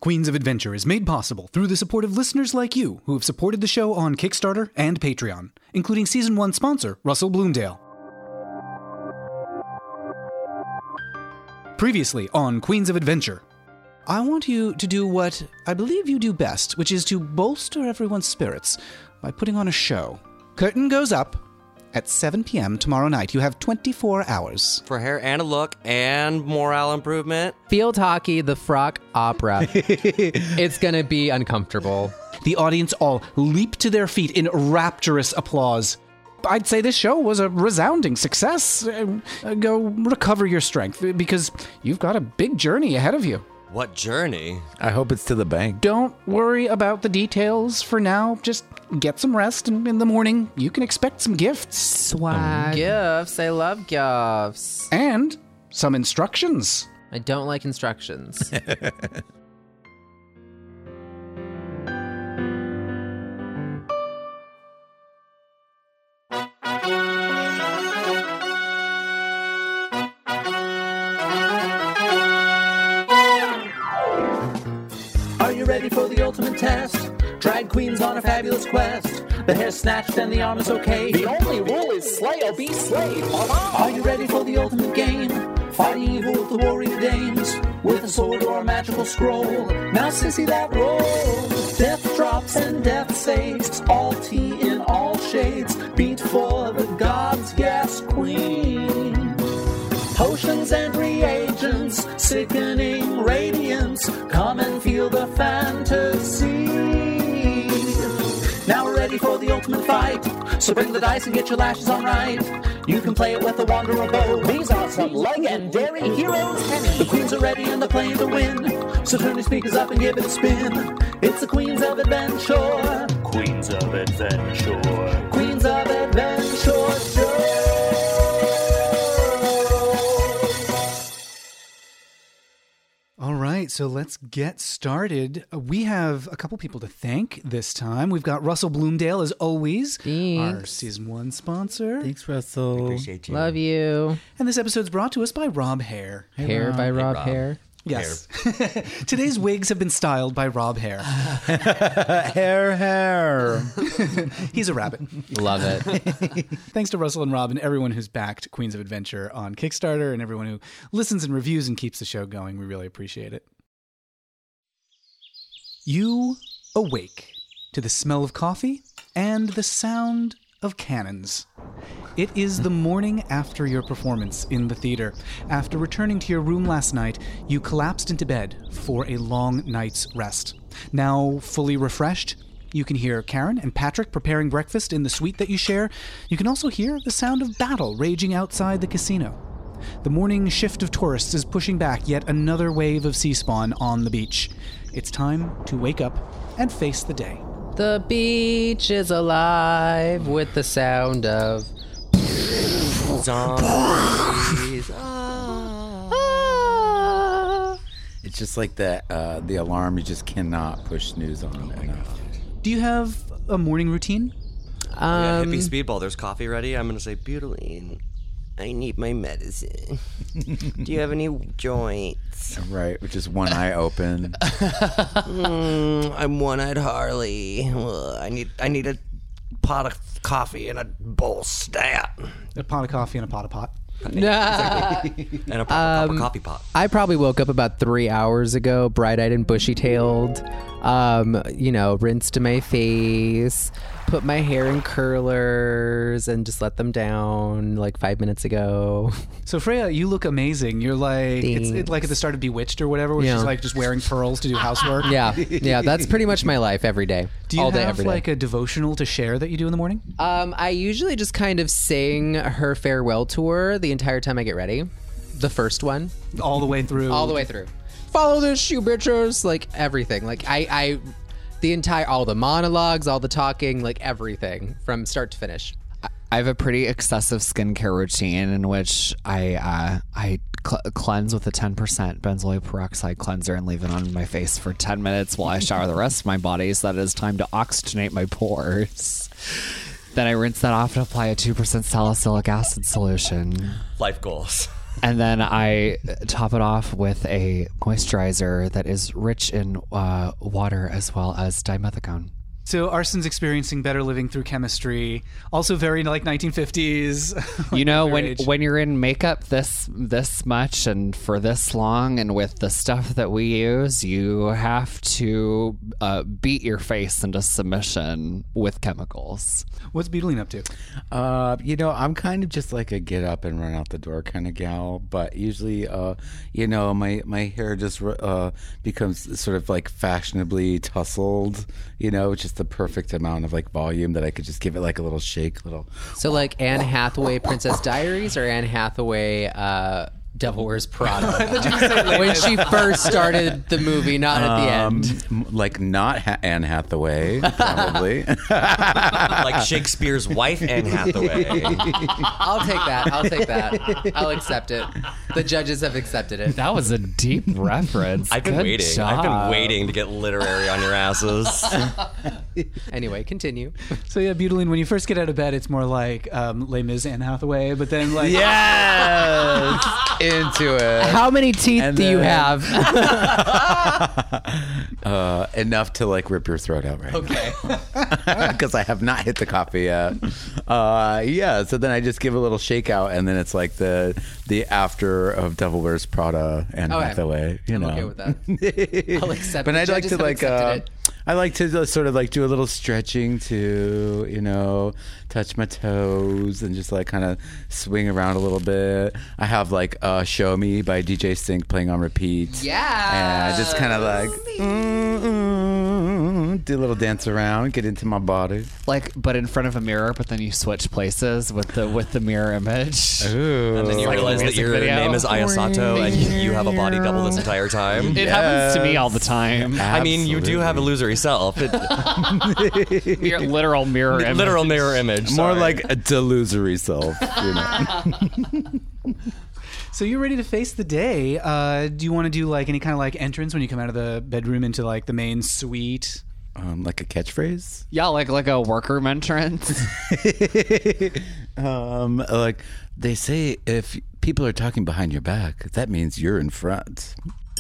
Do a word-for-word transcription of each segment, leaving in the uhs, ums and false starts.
Queens of Adventure is made possible through the support of listeners like you who have supported the show on Kickstarter and Patreon, including Season one sponsor, Russell Bloomdale. Previously on Queens of Adventure. I want you to do what I believe you do best, which is to bolster everyone's spirits by putting on a show. Curtain goes up at seven p.m. tomorrow night. You have twenty-four hours. For hair and a look and morale improvement. Field hockey, the frock opera. It's going to be uncomfortable. The audience all leap to their feet in rapturous applause. I'd say this show was a resounding success. Uh, go recover your strength, because you've got a big journey ahead of you. What journey? I hope it's to the bank. Don't worry about the details for now. Just get some rest, and in the morning, you can expect some gifts. Swag. Gifts. I love gifts. And some instructions. I don't like instructions. Ready for the ultimate test? Drag queens on a fabulous quest. The hair's snatched and the arm is okay. The only rule is slay or be slayed. Are you ready for the ultimate game? Fighting evil with the warrior dames, with a sword or a magical scroll. Now sissy that roll. Death drops and death saves, all tea in all shades. Beat for the gods, yes, queen. Potions and reagents, sickening radiance. Come and feel the fantasy. Now we're ready for the ultimate fight. So bring the dice and get your lashes on right. You can play it with the Wanderer bow. These are some legendary heroes. The queens are ready and they're playing to win. So turn your speakers up and give it a spin. It's the Queens of Adventure. Queens of Adventure. Queens of Adventure show. All right, so let's get started. We have a couple people to thank this time. We've got Russell Bloomdale, as always, Thanks. Our season one sponsor. Thanks, Russell. Appreciate you. Love you. And this episode's brought to us by Rob Hare. Hey, Hair Rob. by Rob, Rob. Hair. Yes. Today's wigs have been styled by Rob Hare. hair, hair. He's a rabbit. Love it. Thanks to Russell and Rob and everyone who's backed Queens of Adventure on Kickstarter and everyone who listens and reviews and keeps the show going. We really appreciate it. You awake to the smell of coffee and the sound of cannons. It is the morning after your performance in the theater. After returning to your room last night, you collapsed into bed for a long night's rest. Now fully refreshed, you can hear Karen and Patrick preparing breakfast in the suite that you share. You can also hear the sound of battle raging outside the casino. The morning shift of tourists is pushing back yet another wave of sea spawn on the beach. It's time to wake up and face the day. The beach is alive with the sound of Zombies. Ah. ah. It's just like the uh, the alarm. You just cannot push snooze on enough. Do you have a morning routine? Yeah, Um, hippie speedball. There's coffee ready. I'm going to say, Butylene, I need my medicine. Do you have any joints? Right, with just one eye open. Mm, I'm one-eyed Harley. Ugh, I need I need a pot of coffee and a bowl of stat. A pot of coffee and a pot of pot. Nah. And a proper, proper coffee pot. I probably woke up about three hours ago, bright-eyed and bushy-tailed. Um, you know, rinsed my face, put my hair in curlers, and just let them down like five minutes ago. So Freya, you look amazing. You're like it's, it's like at the start of Bewitched or whatever, where Yeah. she's like just wearing pearls to do housework. Yeah, yeah, that's pretty much my life every day. Do you all day, have every day. like a devotional to share that you do in the morning? Um, I usually just kind of sing her farewell tour the entire time I get ready. The first one. All the way through. All the way through. Follow this, you bitches. Like everything. Like I, I, the entire, all the monologues, all the talking, like everything from start to finish. I have a pretty excessive skincare routine in which I uh, I cl- cleanse with a ten percent benzoyl peroxide cleanser and leave it on my face for ten minutes while I shower the rest of my body so that it is time to oxygenate my pores. Then I rinse that off and apply a two percent salicylic acid solution. Life goals. And then I top it off with a moisturizer that is rich in uh, water as well as dimethicone. So Arson's experiencing better living through chemistry. Also very like nineteen fifties. You know, when age. when you're in makeup this this much and for this long and with the stuff that we use, you have to uh, beat your face into submission with chemicals. What's Beetling up to? Uh, you know, I'm kind of just like a get up and run out the door kind of gal, but usually, uh, you know, my, my hair just uh, becomes sort of like fashionably tousled, you know, just the perfect amount of like volume that I could just give it like a little shake, little. So like Anne Hathaway Princess Diaries or Anne Hathaway uh, Devil Wears Prada? When she first started the movie, not at the Um, end. m- like not ha- Anne Hathaway, probably. Like Shakespeare's wife, Anne Hathaway. I'll take that. I'll take that. I'll accept it. The judges have accepted it. That was a deep reference. I've been Good waiting. job. I've been waiting to get literary on your asses. Anyway, continue. So yeah, Beetling, when you first get out of bed, it's more like um, Les Mis Anne Hathaway, but then like Yes, into it. How many teeth And do you then- have? Uh, enough to like rip your throat out, right? Okay. Because I have not hit the coffee yet. Uh, yeah, so then I just give a little shakeout, and then it's like the the after of Devil Wears Prada and Okay. Hathaway. You I'm know, okay with that. I'll accept But it. I'd like Judges to have like uh, accepted it. I like to just sort of like do a little stretching to, you know, touch my toes and just like kind of swing around a little bit. I have like uh, "Show Me" by D J Sync playing on repeat. Yeah. And I just kind of like mm, mm, do a little dance around, get into my body. Like, but in front of a mirror, but then you switch places with the with the mirror image. Ooh. And then you Like a realize that music your video. name is Ayasato and you have a body double this entire time. It happens to me all the time. I mean, you do have a illusory self. It, Mir- literal mirror image. literal mirror image. More sorry. like a delusory self. You know? So you're ready to face the day. Uh, do you want to do like any kind of like entrance when you come out of the bedroom into like the main suite? um, like a catchphrase. Yeah, like like a worker entrance. um, like they say, if people are talking behind your back, that means you're in front.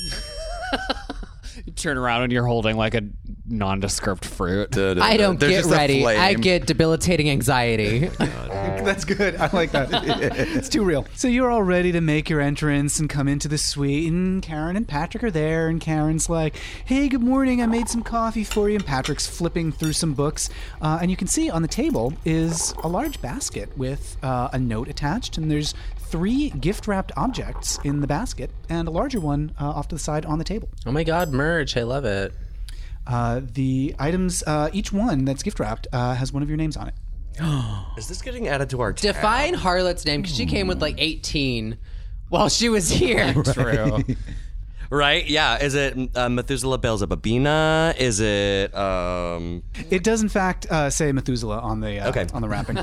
You turn around and you're holding like a nondescript fruit. I don't There's get just a ready. I flame. get debilitating anxiety. That's good. I like that. It's too real. So you're all ready to make your entrance and come into the suite, and Karen and Patrick are there, and Karen's like, "Hey, good morning. I made some coffee for you." And Patrick's flipping through some books, uh, and you can see on the table is a large basket with uh, a note attached, and there's three gift-wrapped objects in the basket, and a larger one uh, off to the side on the table. Oh my God, merch. I love it. Uh, the items, uh, each one that's gift-wrapped, uh, has one of your names on it. Is this getting added to our tab? Define Harlot's name because she came with like eighteen while she was here. True. Right? Yeah. Is it uh, Methuselah Beelzebubina? Is it um It does, in fact, uh, say Methuselah on the uh, Okay. on the wrapping.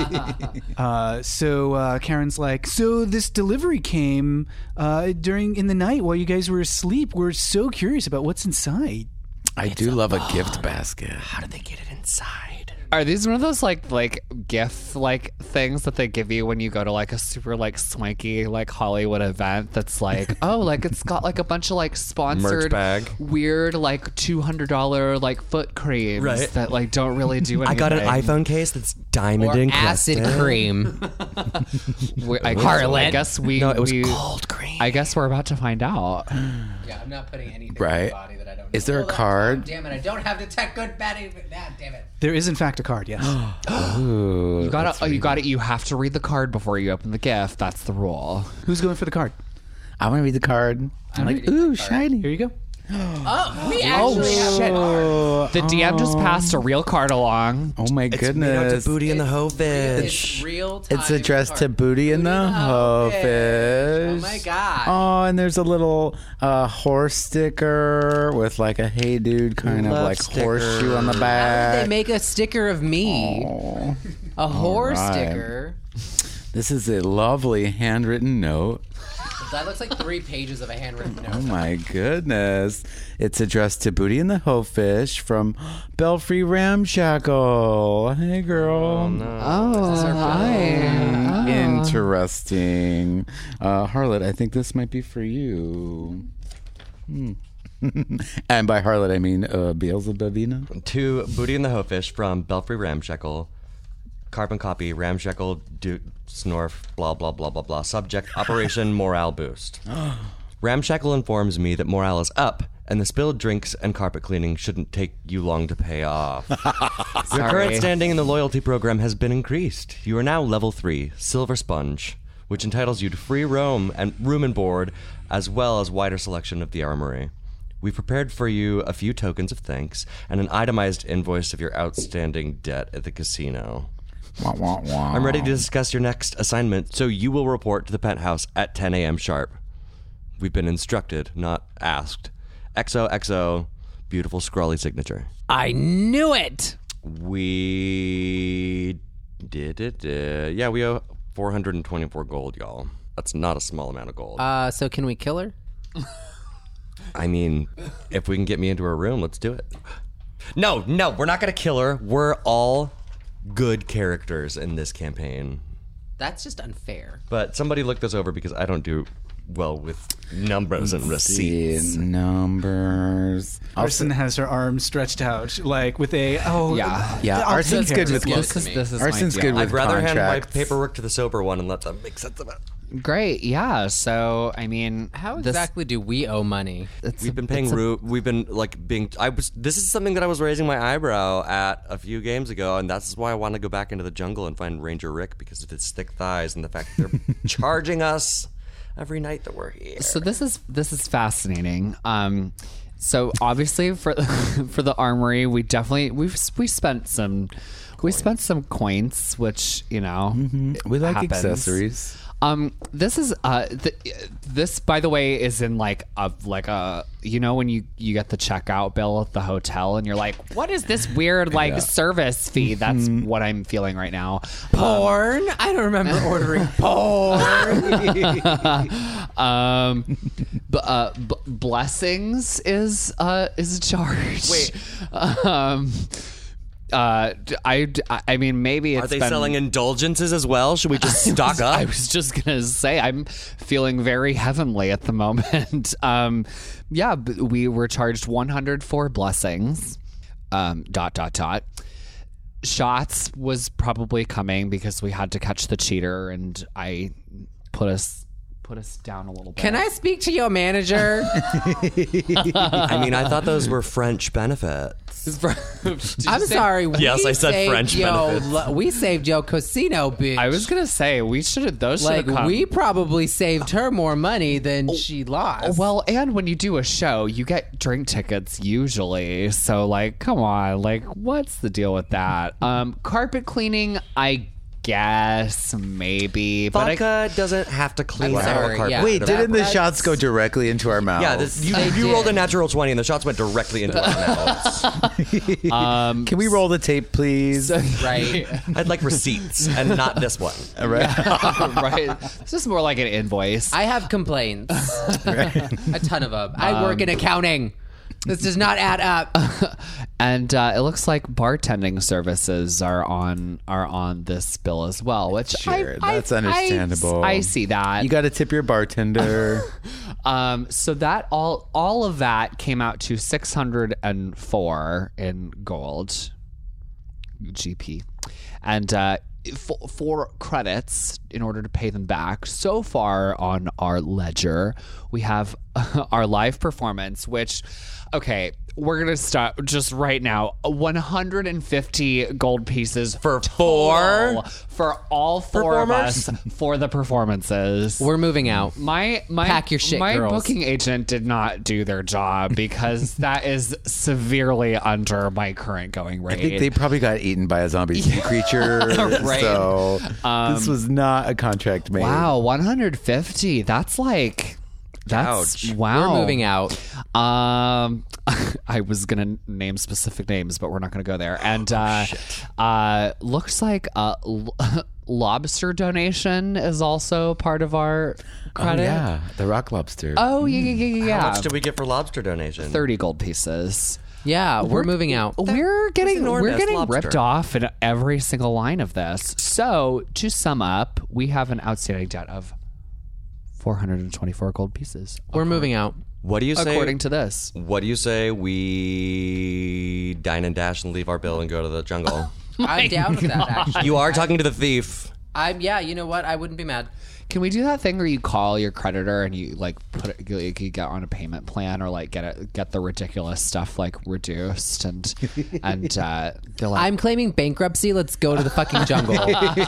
uh, so uh, Karen's like, "So this delivery came uh, during in the night while you guys were asleep. We're so curious about what's inside." I do love a gift basket. how did they get it inside? Are these one of those like like gift like things that they give you when you go to like a super like swanky like Hollywood event that's like, oh, like it's got like a bunch of like sponsored bag. weird like two hundred dollar like foot creams Right. that like don't really do anything. I got an iPhone case that's diamond Or encrusted. acid cream. We, I, guess, Harlot. I guess we No, it was we, cold cream. I guess we're about to find out. Yeah, I'm not putting anything Right. in my body that I don't. Is there a Oh, that's- card? Damn it! I don't have detect good bad. Damn, damn it. There is, in fact, a card. Yes. Ooh, You gotta, oh, you got it. You have to read the card before you open the gift. That's the rule. Who's going for the card? I want to read the card. I'm like, reading ooh, the card. shiny. Here you go. Oh, we actually have shit. a card. The D M just passed a real card along. Oh my It's made out to goodness. Booty and the Hoe It's Fish. real time. It's addressed to Booty and the Hoe Hoe Fish. Fish. Oh my God. Oh, and there's a little uh, horse sticker with like a "Hey Dude" kind of Love like sticker. horseshoe on the How back. did they make a sticker of me? Oh. A horse right. sticker. This is a lovely handwritten note. That looks like three pages of a handwritten Oh note. my goodness. It's addressed to Booty and the Hoefish from Belfry Ramshackle. Hey, girl. Oh, hi. Interesting. Uh, Harlot, I think this might be for you. Hmm. And by Harlot, I mean uh, Beelzebubina. To Booty and the Hoefish from Belfry Ramshackle. Carbon copy, Ramshackle, Duke, Snorf, blah, blah, blah, blah, blah. Subject, Operation Morale Boost. Ramshackle informs me that morale is up, and the spilled drinks and carpet cleaning shouldn't take you long to pay off. Your current standing in the loyalty program has been increased. You are now level three, Silver Sponge, which entitles you to free roam and room and board, as well as wider selection of the armory. We've prepared for you a few tokens of thanks and an itemized invoice of your outstanding debt at the casino. Wah, wah, wah. I'm ready to discuss your next assignment, so you will report to the penthouse at ten a.m. sharp. We've been instructed, not asked. X O X O, beautiful scrawly signature. I knew it. We did it. Uh, yeah, we owe four hundred twenty-four gold, y'all. That's not a small amount of gold. Uh, so can we kill her? I mean, if we can get me into her room, let's do it. No, no, we're not going to kill her. We're all good characters in this campaign. That's just unfair. But somebody look this over because I don't do well with numbers and receipts. See, numbers. Arson has her arms stretched out, like with a oh Yeah. Yeah, I'll Arson's take good care with of This is, this is my Arson's deal. good with I'd rather hand my contracts. paperwork to the sober one and let them make sense of it. Great, yeah. So, I mean, How this- exactly do we owe money? it's We've a- been paying. it's a- Ru- we've been like being. I was. This is something that I was raising my eyebrow at a few games ago, and that's why I want to go back into the jungle and find Ranger Rick because of his thick thighs and the fact that they're charging us every night that we're here. So this is this is fascinating. Um, so obviously for for the armory, we definitely we've we spent some we spent some coins, which you know We like happens. accessories. Um, this is uh, th- this by the way is in like a like a you know when you you get the checkout bill at the hotel and you're like, what is this weird like service fee? That's what I'm feeling right now. Porn? I don't remember ordering porn. Um, b- uh, b- blessings is uh is a charge. Wait. Um, uh, I I mean maybe it's Are they been, selling indulgences as well? Should we just stock up? I was just gonna say I'm feeling very heavenly at the moment. um, yeah, b- we were charged one hundred for blessings. Um, dot dot dot. Shots was probably coming because we had to catch the cheater, and I put us put us down a little bit. Can I speak to your manager? I mean, I thought those were French benefits. I'm sorry. We Yes, I said saved French yo, benefits. lo- We saved your casino, bitch. I was gonna say we should have those should like have come. we probably saved her more money than she lost. Well, and when you do a show, you get drink tickets usually. So, like, come on, like, what's the deal with that? Um, carpet cleaning, I guess maybe, but I, Vodka doesn't have to clean I'm out sorry, a carpet. yeah. Wait, that- didn't the that's- shots go directly into our mouths? Yeah, this, you, They you rolled a did. natural twenty and the shots went directly into our mouths. um, Can we roll the tape, please? right. I'd like receipts and not this one. All right. right. This is more like an invoice. I have complaints. A ton of them. I work in accounting. This does not add up. And uh, it looks like bartending services are on are on this bill as well, which Sure, I, that's I, understandable. I, I see that. You got to tip your bartender. Um, so that all all of that came out to six hundred and four in gold, G P, and uh, for, for credits in order to pay them back. So far on our ledger, we have our live performance, which. Okay, we're gonna start just right now. one hundred fifty gold pieces For four total for all four of performers? us for the performances. We're moving out. My my Pack your shit, my girls. booking agent did not do their job because that is severely under my current going rate. I think they probably got eaten by a zombie sea creature. Right. So this was not a contract made. wow, one hundred fifty. That's like that's Ouch. wow. We're moving out. Um, I was gonna name specific names, but we're not gonna go there. And uh, uh, looks like uh, l- lobster donation is also part of our credit. Oh, yeah, the rock lobster. Oh, yeah, yeah, yeah, yeah. How much do we get for lobster donation? thirty gold pieces. Yeah, we're, moving out. We're getting an we're Ornest getting lobster. ripped off in every single line of this. So to sum up, we have an outstanding debt of four hundred twenty-four gold pieces. We're moving out. What do you say? According to this. What do you say we dine and dash and leave our bill and go to the jungle? I'm down with that, actually. You are talking to the thief. I'm, yeah, you know what? I wouldn't be mad. Can we do that thing where you call your creditor and you like put it, you, you get on a payment plan or like get it, get the ridiculous stuff like reduced and and uh, they're like, I'm claiming bankruptcy. Let's go to the fucking jungle.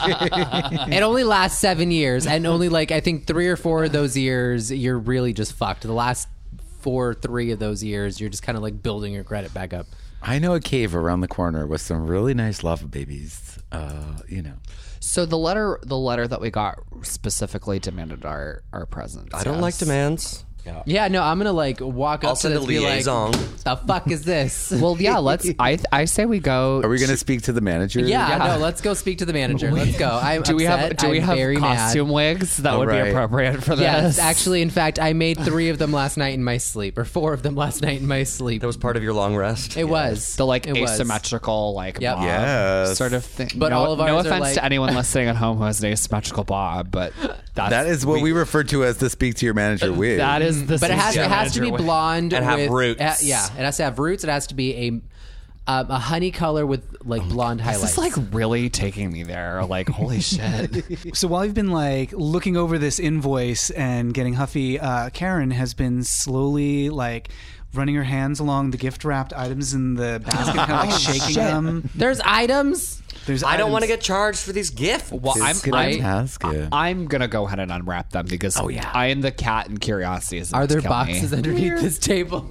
It only lasts seven years, and only like I think three or four of those years you're really just fucked. The last four, three of those years you're just kind of like building your credit back up. I know a cave around the corner with some really nice lava babies. Uh, you know. So the letter the letter that we got specifically demanded our our presence. I don't like demands. Yeah, no, I'm gonna like walk I'll up to send this a and be like, liaison. the fuck is this? Well, yeah, let's. I I say we go. Are we going to speak to the manager? Yeah, Yeah. no, let's go speak to the manager. Let's go. I'm Do we have upset. do we I'm have very costume mad. wigs that Oh, would right. be appropriate for this? Yes, actually, in fact, I made three of them last night in my sleep, or four of them last night in my sleep. That was part of your long rest. It was the like it was. asymmetrical like Yep. bob Yes. sort of thing. But no, all of no ours are offense like- to anyone listening at home who has an asymmetrical bob, but that's, That is what we, refer to as the speak to your manager wig. that is the. But it has, it has to be manager wig. blonde And have with, roots. uh, yeah, it has to have roots. It has to be a um, a honey color with like blonde This highlights. is like really taking me there. Like holy shit. So while you've been like looking over this invoice and getting huffy, uh, Karen has been slowly like running her hands along the gift wrapped items in the basket, kind of like shaking them. There's items. There's I don't want to items. get charged for these gifts. Well, I'm It's gonna I'm, task you. I'm gonna go ahead and unwrap them because oh yeah. I am the cat and curiosity is. Are about to there kill boxes me. underneath this table?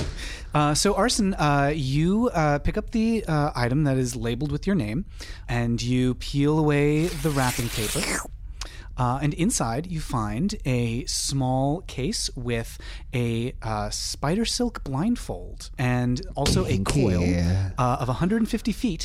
Uh, so Arson, uh, you uh, pick up the uh, item that is labeled with your name, and you peel away the wrapping paper. Uh, and inside, you find a small case with a uh, spider silk blindfold and also a coil uh, of one hundred fifty feet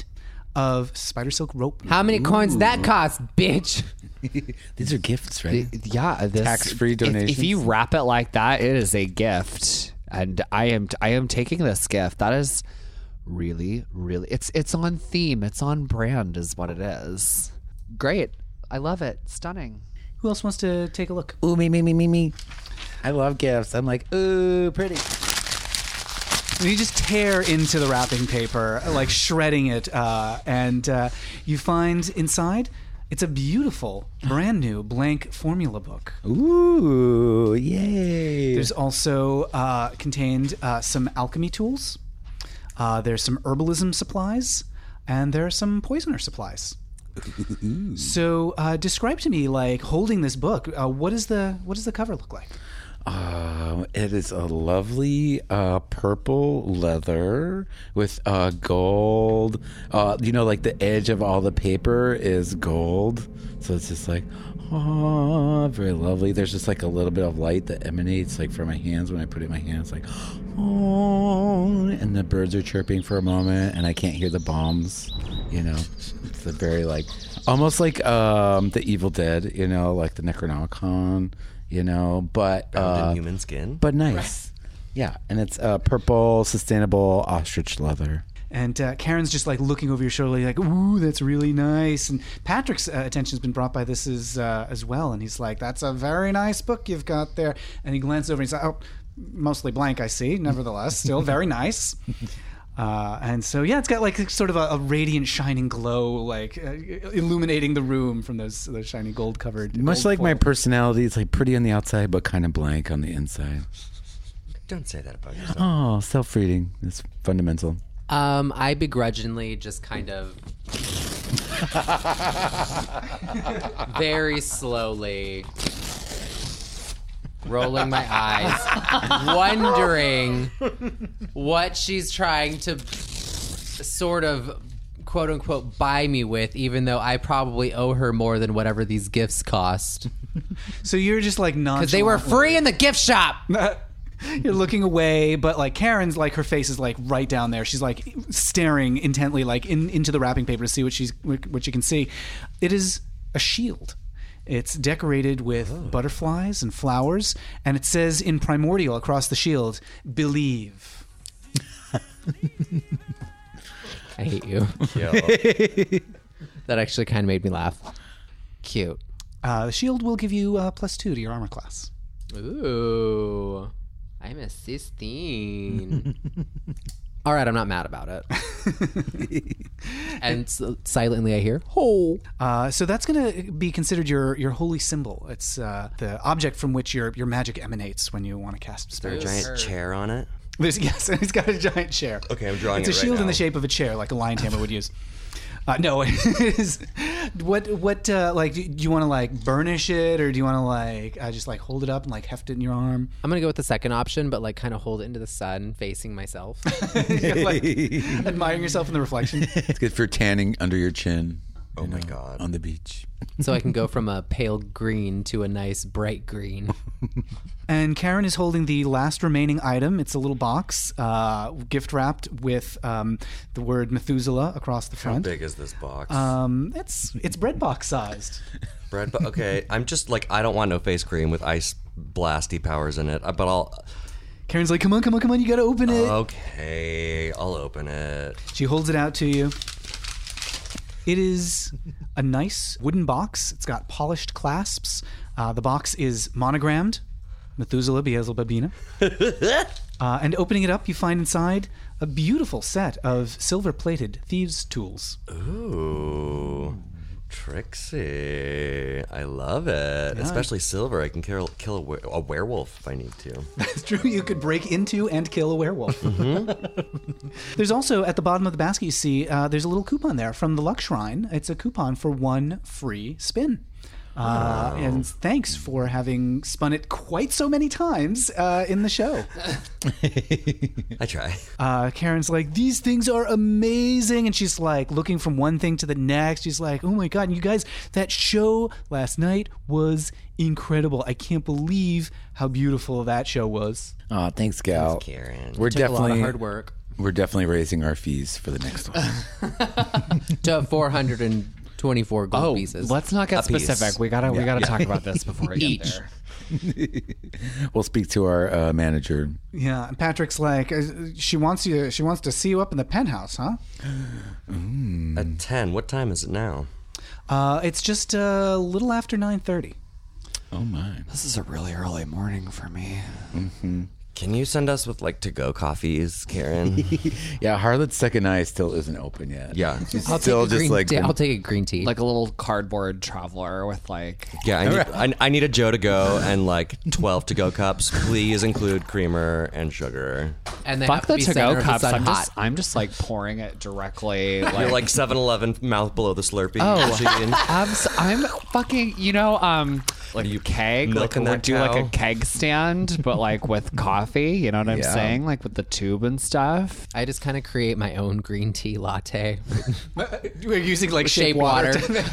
of spider silk rope. How many coins that cost, bitch? These are gifts, right? Yeah, this, Tax-free if- donations? If, you wrap it like that, it is a gift, and I am I am taking this gift. That is really, really. It's it's on theme. It's on brand, is what it is. Great, I love it. Stunning. Who else wants to take a look? Ooh, me, me, me, me, me. I love gifts. I'm like, ooh, pretty. And you just tear into the wrapping paper, like shredding it, uh, and uh, you find inside it's a beautiful, brand new blank formula book. Ooh, yay. There's also uh, contained uh, some alchemy tools. Uh, there's some herbalism supplies, and there are some poisoner supplies. So, uh, describe to me, like holding this book. Uh, what is the what does the cover look like? Um, it is a lovely uh, purple leather with uh, gold. Uh, you know, like the edge of all the paper is gold. So it's just like, oh, very lovely. There's just like a little bit of light that emanates like from my hands when I put it in my hands. Like, oh, and the birds are chirping for a moment, and I can't hear the bombs. You know, it's a very like, almost like um, the Evil Dead. You know, like the Necronomicon. You know, but Bound uh, in human skin. but nice. Yeah, and it's uh, purple, sustainable ostrich leather. And uh, Karen's just like looking over your shoulder, like, "Ooh, that's really nice." And Patrick's uh, attention's been brought by this as uh, as well, and he's like, "That's a very nice book you've got there." And he glances over and he's like, "Oh, mostly blank, I see. Nevertheless, still very nice." Uh, and so, yeah, it's got like sort of a, a radiant, shining glow, like uh, illuminating the room from those those shiny gold covered. Much like my personality, it's like pretty on the outside, but kind of blank on the inside. Don't say that about yourself. Oh, self-reading. It's fundamental. Um, I begrudgingly just kind of very slowly rolling my eyes, wondering what she's trying to sort of quote unquote buy me with, even though I probably owe her more than whatever these gifts cost. So you're just like nonchalantly, Because they were free in the gift shop. You're looking away, but like Karen's, like her face is like right down there. She's like staring intently, like in, into the wrapping paper to see what she's what she can see. It is a shield. It's decorated with oh. butterflies and flowers, and it says in primordial across the shield, "Believe." I hate you. That actually kind of made me laugh. Cute. Uh, the shield will give you uh, plus two to your armor class. Ooh. I'm a sixteen. All right, I'm not mad about it. And so silently I hear, ho. Uh, so that's going to be considered your, your holy symbol. It's uh, the object from which your, your magic emanates when you want to cast Is there a spells. giant chair on it? There's, yes, he's got a giant chair. Okay, I'm drawing it's it It's a right shield in now. the shape of a chair, like a lion tamer would use. Uh, no, it is. What, what, uh, like, do you want to, like, burnish it, or do you want to, like, uh, just, like, hold it up and, like, heft it in your arm? I'm going to go with the second option, but, like, kind of hold it into the sun, facing myself. Like, admiring yourself in the reflection. It's good for tanning under your chin. Oh you my know, God. On the beach. So I can go from a pale green to a nice bright green. And Karen is holding the last remaining item. It's a little box, uh, gift wrapped with um, the word Methuselah across the How front. big is this box? Um, it's it's bread box sized. Bread, but okay. I'm just like I don't want no face cream with ice blasty powers in it. uh, But I'll. Karen's like, come on, come on, come on, you gotta open it. Okay, I'll open it. She holds it out to you. It is a nice wooden box. It's got polished clasps. Uh, the box is monogrammed, Methuselah Beelzebubina. uh, and opening it up, you find inside a beautiful set of silver-plated thieves' tools. Ooh, tricksy. I love it. Especially silver. I can kill, kill a, we- a werewolf if I need to. It's true. You could break into and kill a werewolf. Mm-hmm. There's also, at the bottom of the basket, you see, uh, there's a little coupon there from the Luck Shrine. It's a coupon for one free spin. Uh, wow. And thanks for having spun it quite so many times uh, in the show. I try. Uh, Karen's like, these things are amazing. And she's like looking from one thing to the next. She's like, oh my God, and you guys, that show last night was incredible. I can't believe how beautiful that show was. Oh, thanks, Gal. Thanks, Karen. We're Took definitely a lot of hard work. We're definitely raising our fees for the next one. To four hundred twenty-four gold Oh, pieces. let's not get A piece. specific. We gotta we Yeah. gotta talk about this before we Each. get there. We'll speak to our uh, manager. Yeah, and Patrick's like, uh, she wants you. She wants to see you up in the penthouse, huh? At ten. What time is it now? Uh, it's just a little after nine thirty. Oh my! This is a really early morning for me. Can you send us with like to-go coffees, Karen? Yeah, Harlot's second eye still isn't open yet. Yeah. She's I'll still take a just green like tea. I'll take a green tea. Like a little cardboard traveler with like Yeah, I need, I, I need a Joe to go and like twelve to-go cups. Please include creamer and sugar. and they fuck have to the be to-go center of the cups. sun I'm hot. just I'm just like pouring it directly. Like, You're like seven eleven mouth below the Slurpee oh, machine. abs- I'm fucking you know um like you keg like milking we that do like cow? a keg stand but like with coffee. You know what I'm Yeah. saying? Like with the tube and stuff. I just kind of create my own green tea latte. We're using like Shape shape water. water.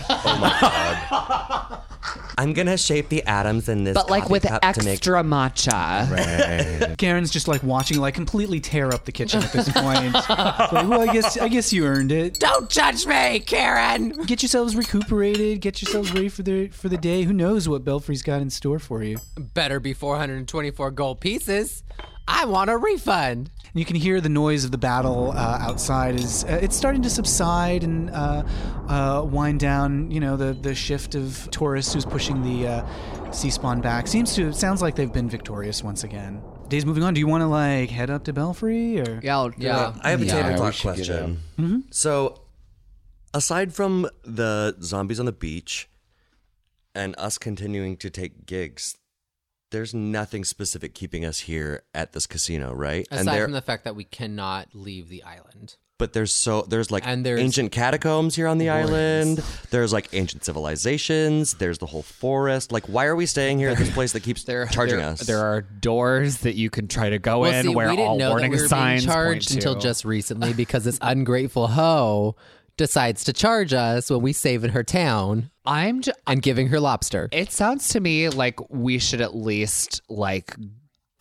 I'm gonna shape the atoms in this But like coffee with cup to make extra matcha. Karen's just like watching, like completely tear up the kitchen at this point. Like, well, I guess I guess you earned it. Don't judge me, Karen. Get yourselves recuperated. Get yourselves ready for the for the day. Who knows what Belfry's got in store for you? Better be four hundred twenty-four gold pieces. I want a refund. And you can hear the noise of the battle uh, outside. Is uh, it's starting to subside and uh, uh, wind down. You know, the the shift of tourists who's pushing the uh, sea spawn back seems to sounds like they've been victorious once again. Day's moving on. Do you want to like head up to Belfry or? Yeah, I'll do Yeah. it. I have a Yeah, we tabletop should get question. Mm-hmm. So, aside from the zombies on the beach and us continuing to take gigs, there's nothing specific keeping us here at this casino, right? Aside and there, from the fact that we cannot leave the island. but there's so there's like And there's- ancient catacombs here on the island. There's like ancient civilizations. There's the whole forest. Like, why are we staying here at this place that keeps There, charging there, us? there are doors that you can try to go Well, in see, where we didn't all know that warning we were being signs charged point until to. just recently because this ungrateful hoe decides to charge us when we save in her town I'm. J- and giving her lobster. it sounds to me like we should at least like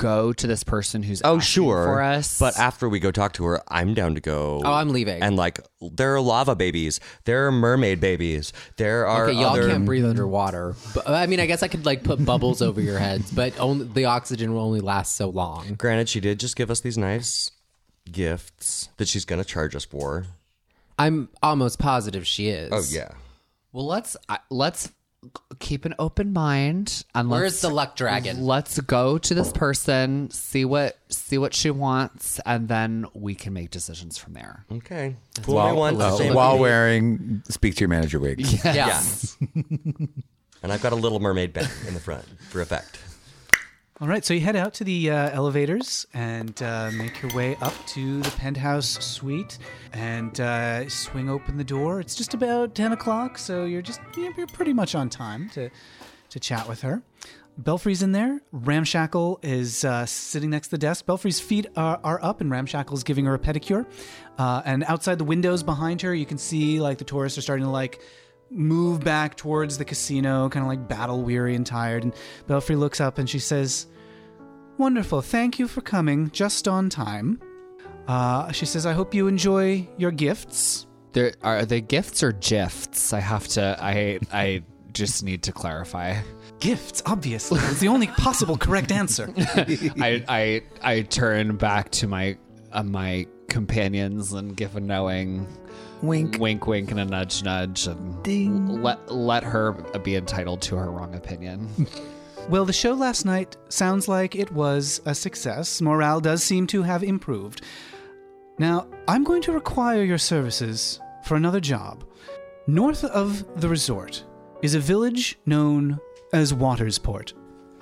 go to this person who's Oh, asking sure. for us. But after we go talk to her, I'm down to go. Oh, I'm leaving. And like, there are lava babies. There are mermaid babies. There are Okay, y'all other. can't breathe underwater. But, I mean, I guess I could like put bubbles over your heads, but only the oxygen will only last so long. Granted, she did just give us these nice gifts that she's going to charge us for. I'm almost positive she is. Oh yeah. well, let's uh, let's keep an open mind and Where's let's, the luck dragon? Let's go to this person, see what see what she wants, and then we can make decisions from there. Okay. Fool While, me once, uh, shame while me. wearing speak to your manager wig. Yeah. Yes. And I've got a little mermaid bang in the front for effect. All right, so you head out to the uh, elevators and uh, make your way up to the penthouse suite and uh, swing open the door. It's just about ten o'clock, so you're just you're pretty much on time to to chat with her. Belfry's in there. Ramshackle is uh, sitting next to the desk. Belfry's feet are, are up, and Ramshackle's giving her a pedicure. Uh, and outside the windows behind her, you can see like the tourists are starting to like move back towards the casino, kind of like battle weary and tired. And Belfry looks up and she says, "Wonderful. Thank you for coming just on time." Uh, she says, "I hope you enjoy your gifts." There are they gifts or gifts? I have to. I I just need to clarify. Gifts, obviously. It's the only possible correct answer. I I I turn back to my uh, my companions and give a knowing Wink. wink, wink, and a nudge, nudge, and Ding. let let her be entitled to her wrong opinion. Well, the show last night sounds like it was a success. Morale does seem to have improved. Now, I'm going to require your services for another job. North of the resort is a village known as Watersport.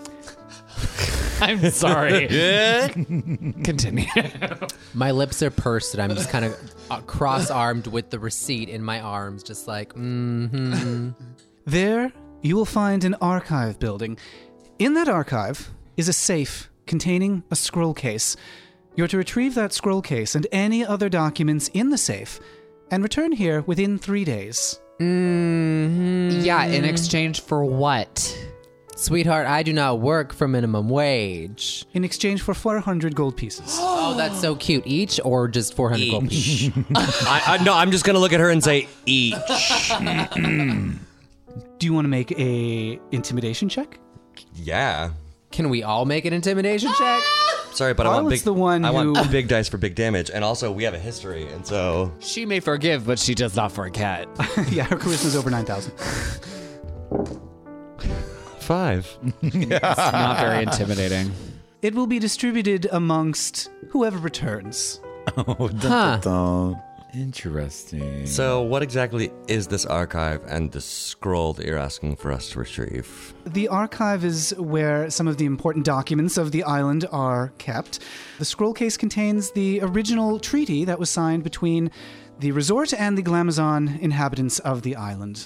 I'm sorry. Continue. My lips are pursed, and I'm just kind of uh, cross-armed with the receipt in my arms, just like, mm-hmm. There, you will find an archive building. In that archive is a safe containing a scroll case. You're to retrieve that scroll case and any other documents in the safe and return here within three days. Mm-hmm. Yeah, in exchange for what? Sweetheart, I do not work for minimum wage. In exchange for four hundred gold pieces. Oh, that's so cute. Each or just four hundred gold each? I, I, no, I'm just going to look at her and say, each. Do you want to make a intimidation check? Yeah. Can we all make an intimidation check? Sorry, but I Violet's want big. the one I who- want big dice for big damage, and also we have a history, and so She may forgive, but she does not forget. Yeah, her charisma's over nine thousand. five. It's not very intimidating. It will be distributed amongst whoever returns. Oh, dun, Huh. dun, dun. Interesting. So, what exactly is this archive and the scroll that you're asking for us to retrieve? The archive is where some of the important documents of the island are kept. The scroll case contains the original treaty that was signed between the resort and the Glamazon inhabitants of the island.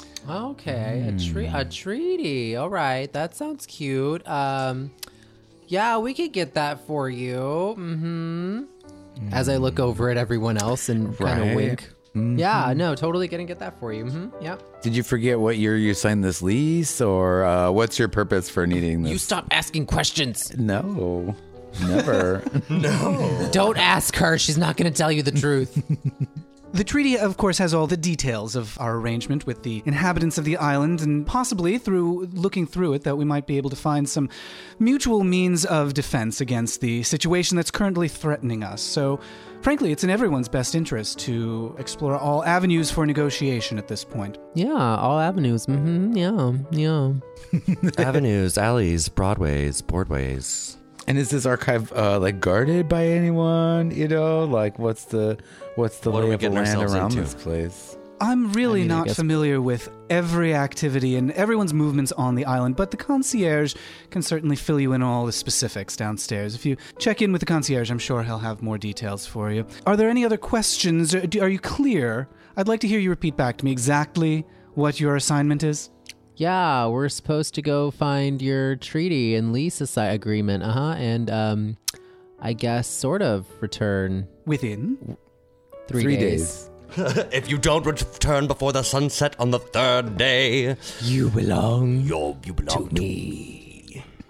Okay, a, tre- a treaty. All right, that sounds cute. Um, yeah, we could get that for you. Mm-hmm. As I look over at everyone else and kind of Right. wink. Yeah, no, totally gonna get that for you. Mm-hmm. Yep. Did you forget what year you signed this lease, or uh, what's your purpose for needing this? You stop asking questions. No, never. Don't ask her. She's not gonna tell you the truth. The treaty, of course, has all the details of our arrangement with the inhabitants of the island, and possibly through looking through it that we might be able to find some mutual means of defense against the situation that's currently threatening us. So, frankly, it's in everyone's best interest to explore all avenues for negotiation at this point. Yeah, all avenues. Mm-hmm. Yeah, yeah. Avenues, alleys, broadways, boardways. And is this archive uh, like guarded by anyone? You know, like what's the what's the What are lay we of the getting land ourselves around into? this place? I'm really I mean, I not guess- familiar with every activity and everyone's movements on the island, but the concierge can certainly fill you in on all the specifics downstairs. If you check in with the concierge, I'm sure he'll have more details for you. Are there any other questions? Are are you clear? I'd like to hear you repeat back to me exactly what your assignment is. Yeah, we're supposed to go find your treaty and lease assi- agreement, uh-huh, and um, I guess sort of return Within? three, Three days. days. If you don't return before the sunset on the third day, You belong you're, you belong to me.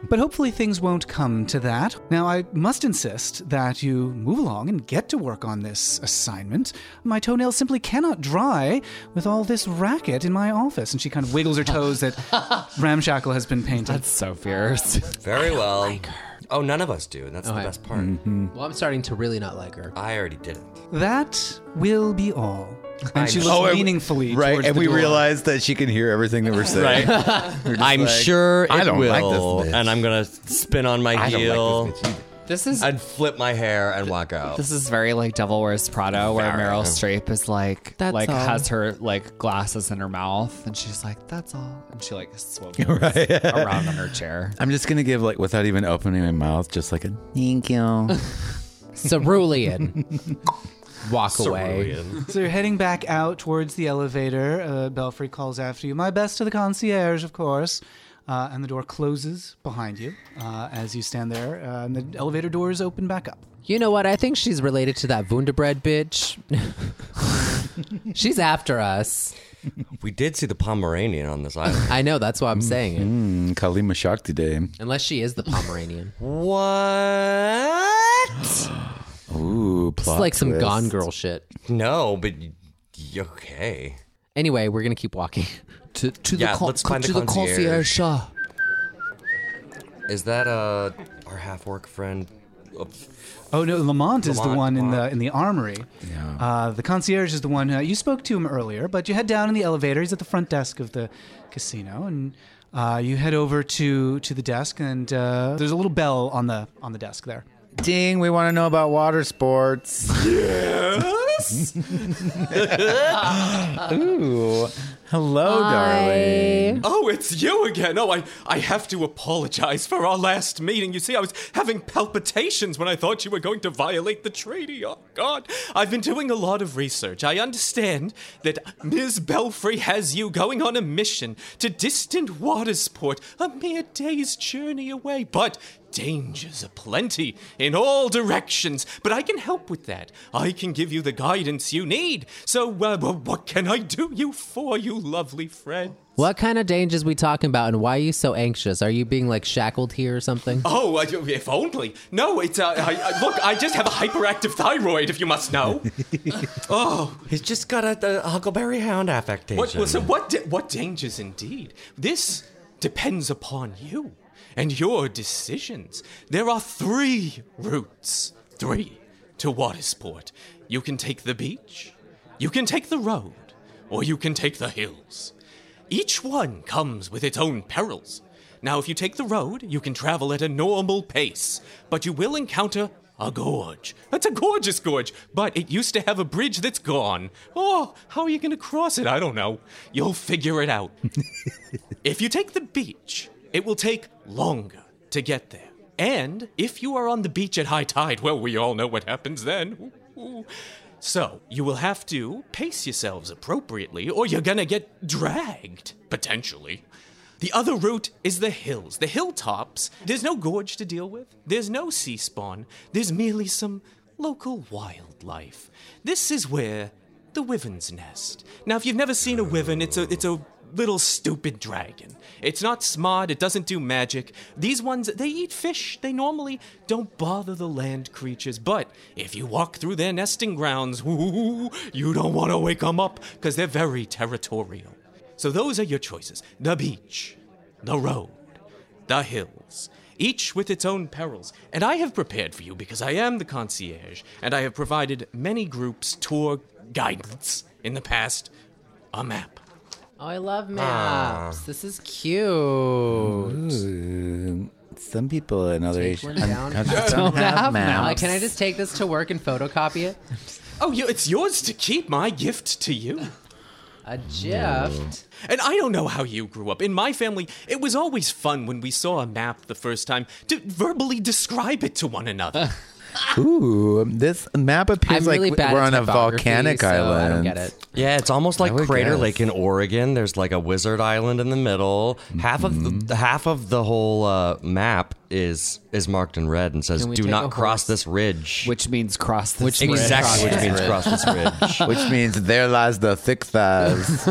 But hopefully things won't come to that. Now, I must insist that you move along and get to work on this assignment. My toenails simply cannot dry with all this racket in my office. And she kind of wiggles her toes that Ramshackle has been painted. That's so fierce. Very well. Oh, none of us do. That's the best part. Well, I'm starting to really not like her. I already did it. That will be all. And she know. looks Oh, and- meaningfully Right, towards and the we door. realize that she can hear everything that we're saying. We're just I'm like, sure it I don't will. like this bitch. And I'm going to spin on my I don't heel. like this bitch either. This is I'd flip my hair and walk out. this is very like Devil Wears Prada, where Very. Meryl Streep is like That's like all. has her like glasses in her mouth, and she's like, "That's all," and she like swivels Right. around on her chair. I'm just gonna give like without even opening my mouth, just like a thank you. Cerulean. Walk away. Cerulean. So you're heading back out towards the elevator. Uh, Belfry calls after you. My best to the concierge, of course. Uh, and the door closes behind you uh, as you stand there. Uh, and the elevator doors open back up. You know what? I think she's related to that Wunderbread bitch. She's after us. We did see the Pomeranian on this island. I know. That's why I'm saying it. Mm, Kalima Shakti Day. Unless she is the Pomeranian. What? Ooh, plot It's like some twist. Gone Girl shit. No, but y- y- okay. Anyway, we're going to keep walking. To to Yeah, the con- let's find to the the concierge. concierge. Is that uh our half-orc friend? Uh, Oh no, Lamont is the Lamont, one in the Lamont. in the armory. Yeah. Uh, the concierge is the one. Uh, you spoke to him earlier, but you head down in the elevator. He's at the front desk of the casino, and uh, you head over to to the desk, and uh, there's a little bell on the on the desk there. Ding, we want to know about water sports. Yes. Ooh. Hello, darling. Oh, it's you again. Oh, I, I have to apologize for our last meeting. You see, I was having palpitations when I thought you were going to violate the treaty. Oh, God. I've been doing a lot of research. I understand that Miz Belfry has you going on a mission to distant Watersport, a mere day's journey away. But dangers aplenty in all directions, but I can help with that. I can give you the guidance you need. So, uh, well, what can I do you for, you lovely friend? What kind of dangers we talking about, and why are you so anxious? Are you being like shackled here or something? Oh, uh, if only. No, it's, uh, I, I, look, I just have a hyperactive thyroid, if you must know. Oh, he's just got a, a Huckleberry Hound affectation. what, well, so what, da- what dangers indeed? This depends upon you and your decisions. There are three routes, three, to Watersport. You can take the beach, you can take the road, or you can take the hills. Each one comes with its own perils. Now, if you take the road, you can travel at a normal pace, but you will encounter a gorge. It's a gorgeous gorge, but it used to have a bridge that's gone. Oh, how are you going to cross it? I don't know. You'll figure it out. If you take the beach, it will take longer to get there. And if you are on the beach at high tide, well, we all know what happens then. Ooh, ooh. So, you will have to pace yourselves appropriately, or you're gonna get dragged, potentially. The other route is the hills. The hilltops, there's no gorge to deal with. There's no sea spawn. There's merely some local wildlife. This is where the wyvern's nest. Now, if you've never seen a wyvern, it's a it's a little stupid dragon. It's not smart, it doesn't do magic. These ones, they eat fish. They normally don't bother the land creatures, but if you walk through their nesting grounds, ooh, you don't want to wake them up, because they're very territorial. So those are your choices. The beach, the road, the hills, each with its own perils. And I have prepared for you, because I am the concierge, and I have provided many groups tour guidance in the past, a map. Oh, I love maps. This is cute. Ooh, some people in other Take Asian one down. countries Don't don't have have maps. Like, can I just take this to work and photocopy it? Oh, you, it's yours to keep, my gift to you. A gift? And I don't know how you grew up. In my family, it was always fun when we saw a map the first time to verbally describe it to one another. Ooh, this map appears I'm really like bad we're at on a typography, volcanic so island. I don't get it. Yeah, it's almost like I would Crater guess. Lake in Oregon. There's like a wizard island in the middle. Half of the half of the whole uh, map is is marked in red and says, Can we "Do take a not cross horse?" this ridge." Which means cross this Which bridge. means exactly, cross which this means ridge. cross this ridge. Which means there lies the thick thighs.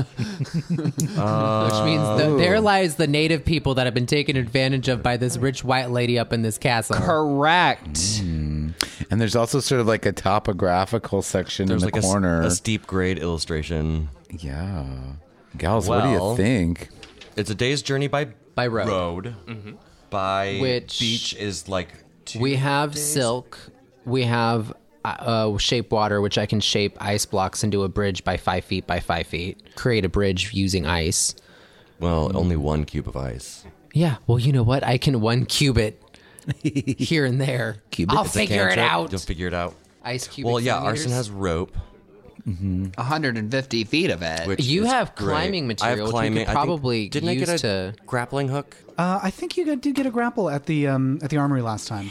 Which means the, there lies the native people that have been taken advantage of by this rich white lady up in this castle. Correct. And there's also sort of like a topographical section There's in the like a s- corner. a, steep grade illustration. Yeah. Gals, what do Well, you think? It's a day's journey by By road. road. By Which- beach is like two We have days? silk. We have uh, uh, shape water, which I can shape ice blocks into a bridge by five feet by five feet. Create a bridge using ice. Well, only one cube of ice. Yeah. Well, you know what? I can one cube it here and there. Cube it? I'll It's a figure it cantrip? out. You'll figure it out. Ice cube. Well, yeah, Arson has rope. one hundred fifty feet of it. Which You is have great. climbing I material, have which we climbing. could I think- probably didn't use I get a to- grappling hook? Uh, I think you got- did get a grapple at the um, at the armory last time.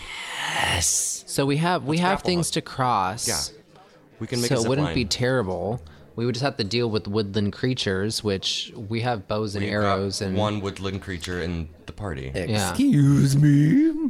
So we have we have grapple things hook. to cross. Yeah. We can make So a it zip wouldn't line. be terrible. We would just have to deal with woodland creatures, which we have bows and We got arrows and one woodland creature in the party. yeah. Excuse me.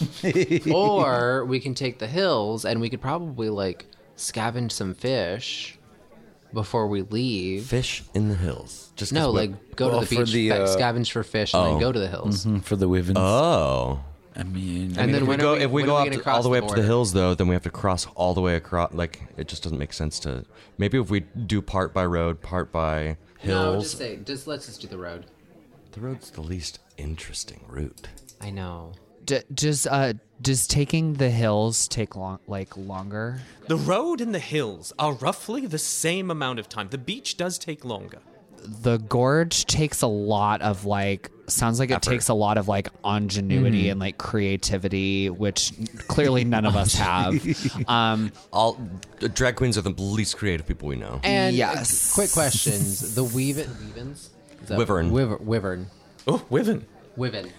Or we can take the hills and we could probably like scavenge some fish before we leave. Fish in the hills. Just 'cause No, we- like go well, to the for beach, the, fa- uh, scavenge for fish, and Oh. then go to the hills. For the Wivens. Oh. I mean, And then if we when go are we, if we when go are up we gonna to, cross all the way up to the border? hills though, then we have to cross all the way across. Like it just doesn't make sense to. Maybe if we do part by road, part by hills. No, just say, just let's just do the road. The road's the least interesting route. I know. D- does uh does taking the hills take long like longer? The road and the hills are roughly the same amount of time. The beach does take longer. The gorge takes a lot of like sounds like it takes a lot of like ingenuity and like creativity, which clearly none of us have. Um, All uh, drag queens are the least creative people we know. And Yes. uh, quick questions. The weaven, weavens? Is that- Wyvern. Wyver, wyvern. Oh, Wyvern. Wyvern.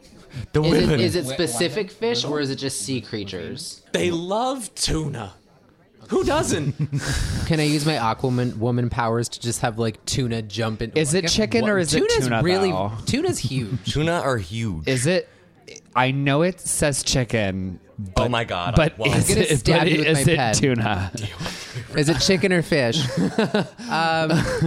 The Is it, is it specific fish or is it just sea creatures? They love tuna. Who doesn't? Can I use my Aquaman woman powers to just have like tuna jump in? Is it chicken or is it tuna's tuna, really though? tuna's huge. Tuna are huge. is it? I know it says chicken. But, oh my god! But Wow. is gonna it, stab but you with is my it pen. tuna? Is it chicken or fish? um,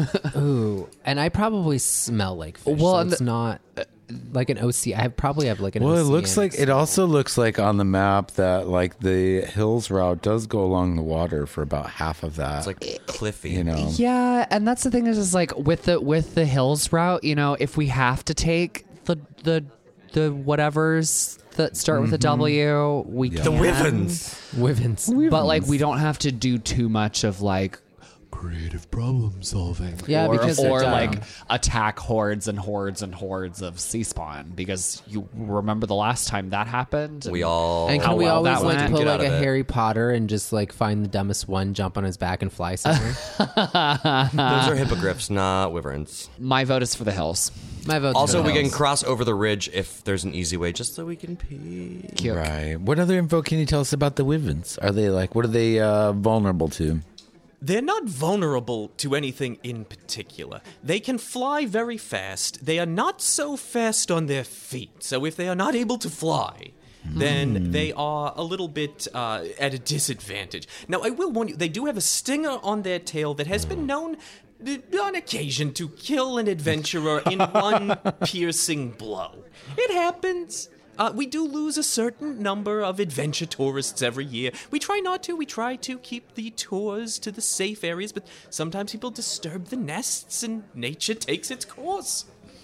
ooh, and I probably smell like fish. Well, so and it's the- not uh, like an O C. I probably have like an. well, it looks oceanic like it also looks like on the map that like the hills route does go along the water for about half of that. It's like cliffy. you know. Yeah, and that's the thing is, is like with the with the hills route, you know, if we have to take the the the whatevers that start with a W, we The can. Wyverns. Wyverns. But like we don't have to do too much of like creative problem solving. Yeah, or, because or they're like dumb. attack hordes and hordes and hordes of sea spawn because you remember the last time that happened. We all. And How can we well always that like went. pull Get like out a of it. Harry Potter and just like find the dumbest one, jump on his back, and fly somewhere? Those are hippogriffs, not wyverns. My vote is for the hills. My vote's Also, for we the can hills. cross over the ridge if there's an easy way, just so we can pee. Cute. Right. What other info can you tell us about the Wivens? Are they like, what are they uh, vulnerable to? They're not vulnerable to anything in particular. They can fly very fast. They are not so fast on their feet. So if they are not able to fly, then they are a little bit uh, at a disadvantage. Now, I will warn you, they do have a stinger on their tail that has been known uh, on occasion to kill an adventurer in one piercing blow. It happens. Uh, we do lose a certain number of adventure tourists every year. We try not to. We try to keep the tours to the safe areas, but sometimes people disturb the nests and nature takes its course.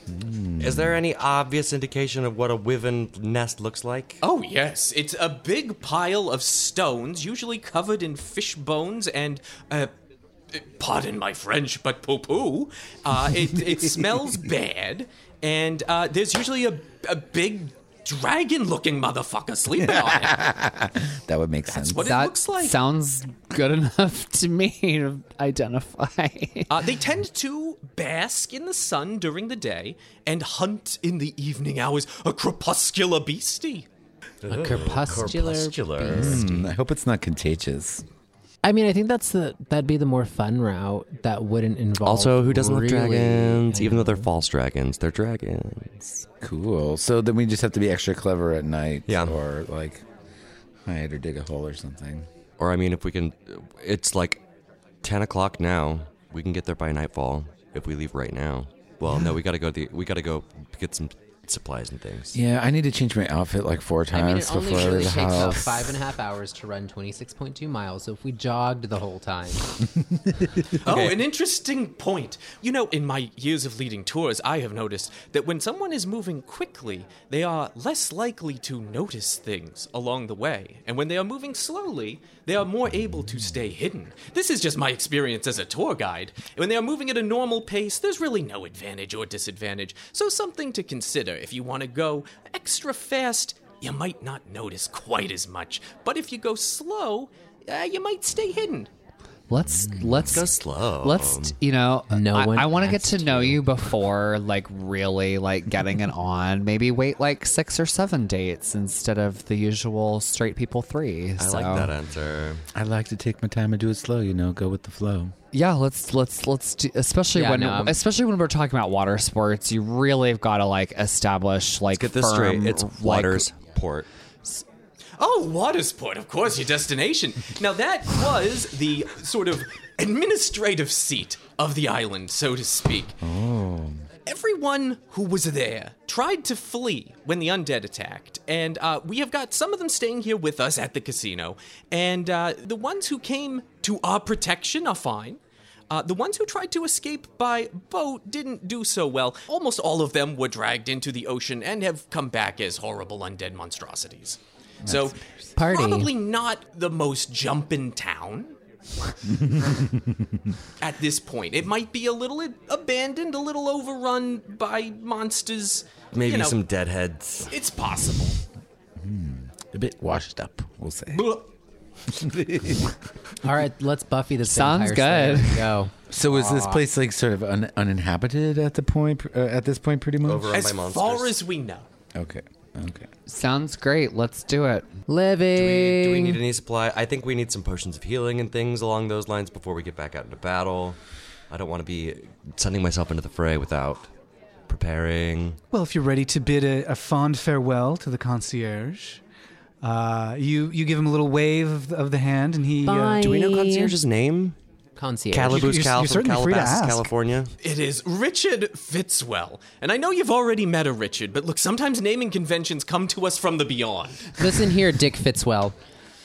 Is there any obvious indication of what a wyvern nest looks like? Oh, yes. It's a big pile of stones, usually covered in fish bones and, uh, pardon my French, but poo-poo. Uh, it, it smells bad, and uh, there's usually a, a big dragon-looking motherfucker sleeping on it. That would make sense. That's what That it looks like. sounds good enough to me to identify. Uh, they tend to bask in the sun during the day and hunt in the evening hours, a crepuscular beastie. A crepuscular. Crepuscular. beast. Hmm, I hope it's not contagious. I mean, I think that's the that'd be the more fun route that wouldn't involve. Also, who doesn't really, love dragons? I Even though know. they're false dragons, they're dragons. Cool. So then we just have to be extra clever at night. Yeah. Or like hide or dig a hole or something. Or I mean, if we can, it's like ten o'clock now. We can get there by nightfall if we leave right now. Well, no, we gotta go. The we gotta go get some supplies and things. Yeah, I need to change my outfit like four times I mean, it only before I really leave takes the about house. five and a half hours to run twenty-six point two miles. So if we jogged the whole time, Oh, an interesting point. You know, in my years of leading tours, I have noticed that when someone is moving quickly, they are less likely to notice things along the way. And when they are moving slowly, they are more able to stay hidden. This is just my experience as a tour guide. When they are moving at a normal pace, there's really no advantage or disadvantage. So something to consider. If you want to go extra fast, you might not notice quite as much. But if you go slow, uh, you might stay hidden. Let's let's Go slow. Let's you know. No I, one I want to get has to know you before like really like getting it on. Maybe wait like six or seven dates instead of the usual straight people three. I so. like that answer. I like to take my time and do it slow, you know, go with the flow. Yeah, let's let's let's do, especially Yeah, when no, I'm- especially when we're talking about water sports. You really have got to like establish like Get this firm, straight. It's like- Waters Port. Oh, Watersport, of course, your destination. Now, that was the sort of administrative seat of the island, so to speak. Oh. Everyone who was there tried to flee when the undead attacked, and uh, we have got some of them staying here with us at the casino. And uh, the ones who came to our protection are fine. Uh, the ones who tried to escape by boat didn't do so well. Almost all of them were dragged into the ocean and have come back as horrible undead monstrosities. So, Party. probably not the most jumpin' town at this point. It might be a little abandoned, a little overrun by monsters. Maybe You know, some deadheads. It's possible. A bit washed up, we'll say. all right, let's Buffy this Sounds vampire good. Slayer. Go. So is this place like sort of un- uninhabited at the point uh, at this point pretty much? Overrun As by monsters. far as we know. Okay. Okay. Sounds great. Let's do it. Living. Do we, do we need any supply? I think we need some potions of healing and things along those lines before we get back out into battle. I don't want to be sending myself into the fray without preparing. Well, if you're ready to bid a, a fond farewell to the concierge, uh, you you give him a little wave of the, of the hand, and he. Bye. Uh, Do we know concierge's name? Concierge. Calaboose You're- Cal you're from certainly free to Calabasas, ask. California. It is Richard Fitzwell. And I know you've already met a Richard, but look, sometimes naming conventions come to us from the beyond. Listen here, Dick Fitzwell.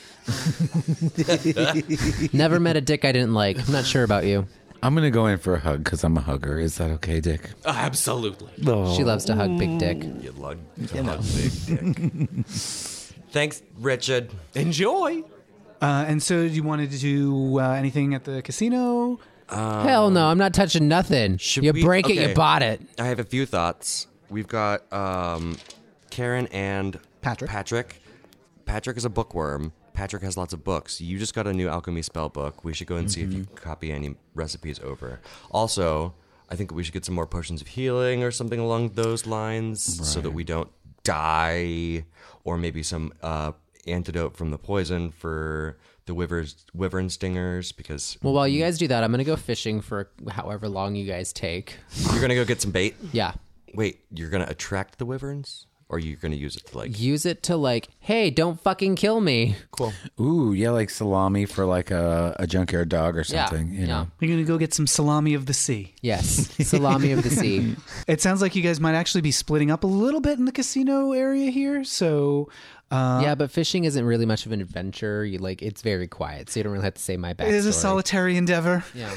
Never met a dick I didn't like. I'm not sure about you. I'm going to go in for a hug because I'm a hugger. Is that okay, Dick? Uh, absolutely. She loves to hug big dick. You lug, you lug big dick. Thanks, Richard. Enjoy. Uh, and so, you wanted to do uh, anything at the casino? Hell no, I'm not touching nothing. Should You we- break it, okay. you bought it. I have a few thoughts. We've got um, Karen and Patrick. Patrick. Patrick is a bookworm. Patrick has lots of books. You just got a new alchemy spell book. We should go and see if you can copy any recipes over. Also, I think we should get some more potions of healing or something along those lines so that we don't die, or maybe some uh, antidote from the poison for the wyvers, wyvern stingers, because Well, while you guys do that, I'm going to go fishing for however long you guys take. you're going to go get some bait. Yeah. Wait, you're going to attract the wyverns? Or you're going to use it to like... Use it to like, hey, don't fucking kill me. Cool. Ooh, yeah, like salami for like a, a junkyard dog or Yeah, something. You yeah. know. You're going to go get some salami of the sea. Yes. Salami of the sea. It sounds like you guys might actually be splitting up a little bit in the casino area here. So, uh, Yeah, but fishing isn't really much of an adventure. You like it's very quiet, so you don't really have to say my backstory. it is a solitary endeavor. Yeah.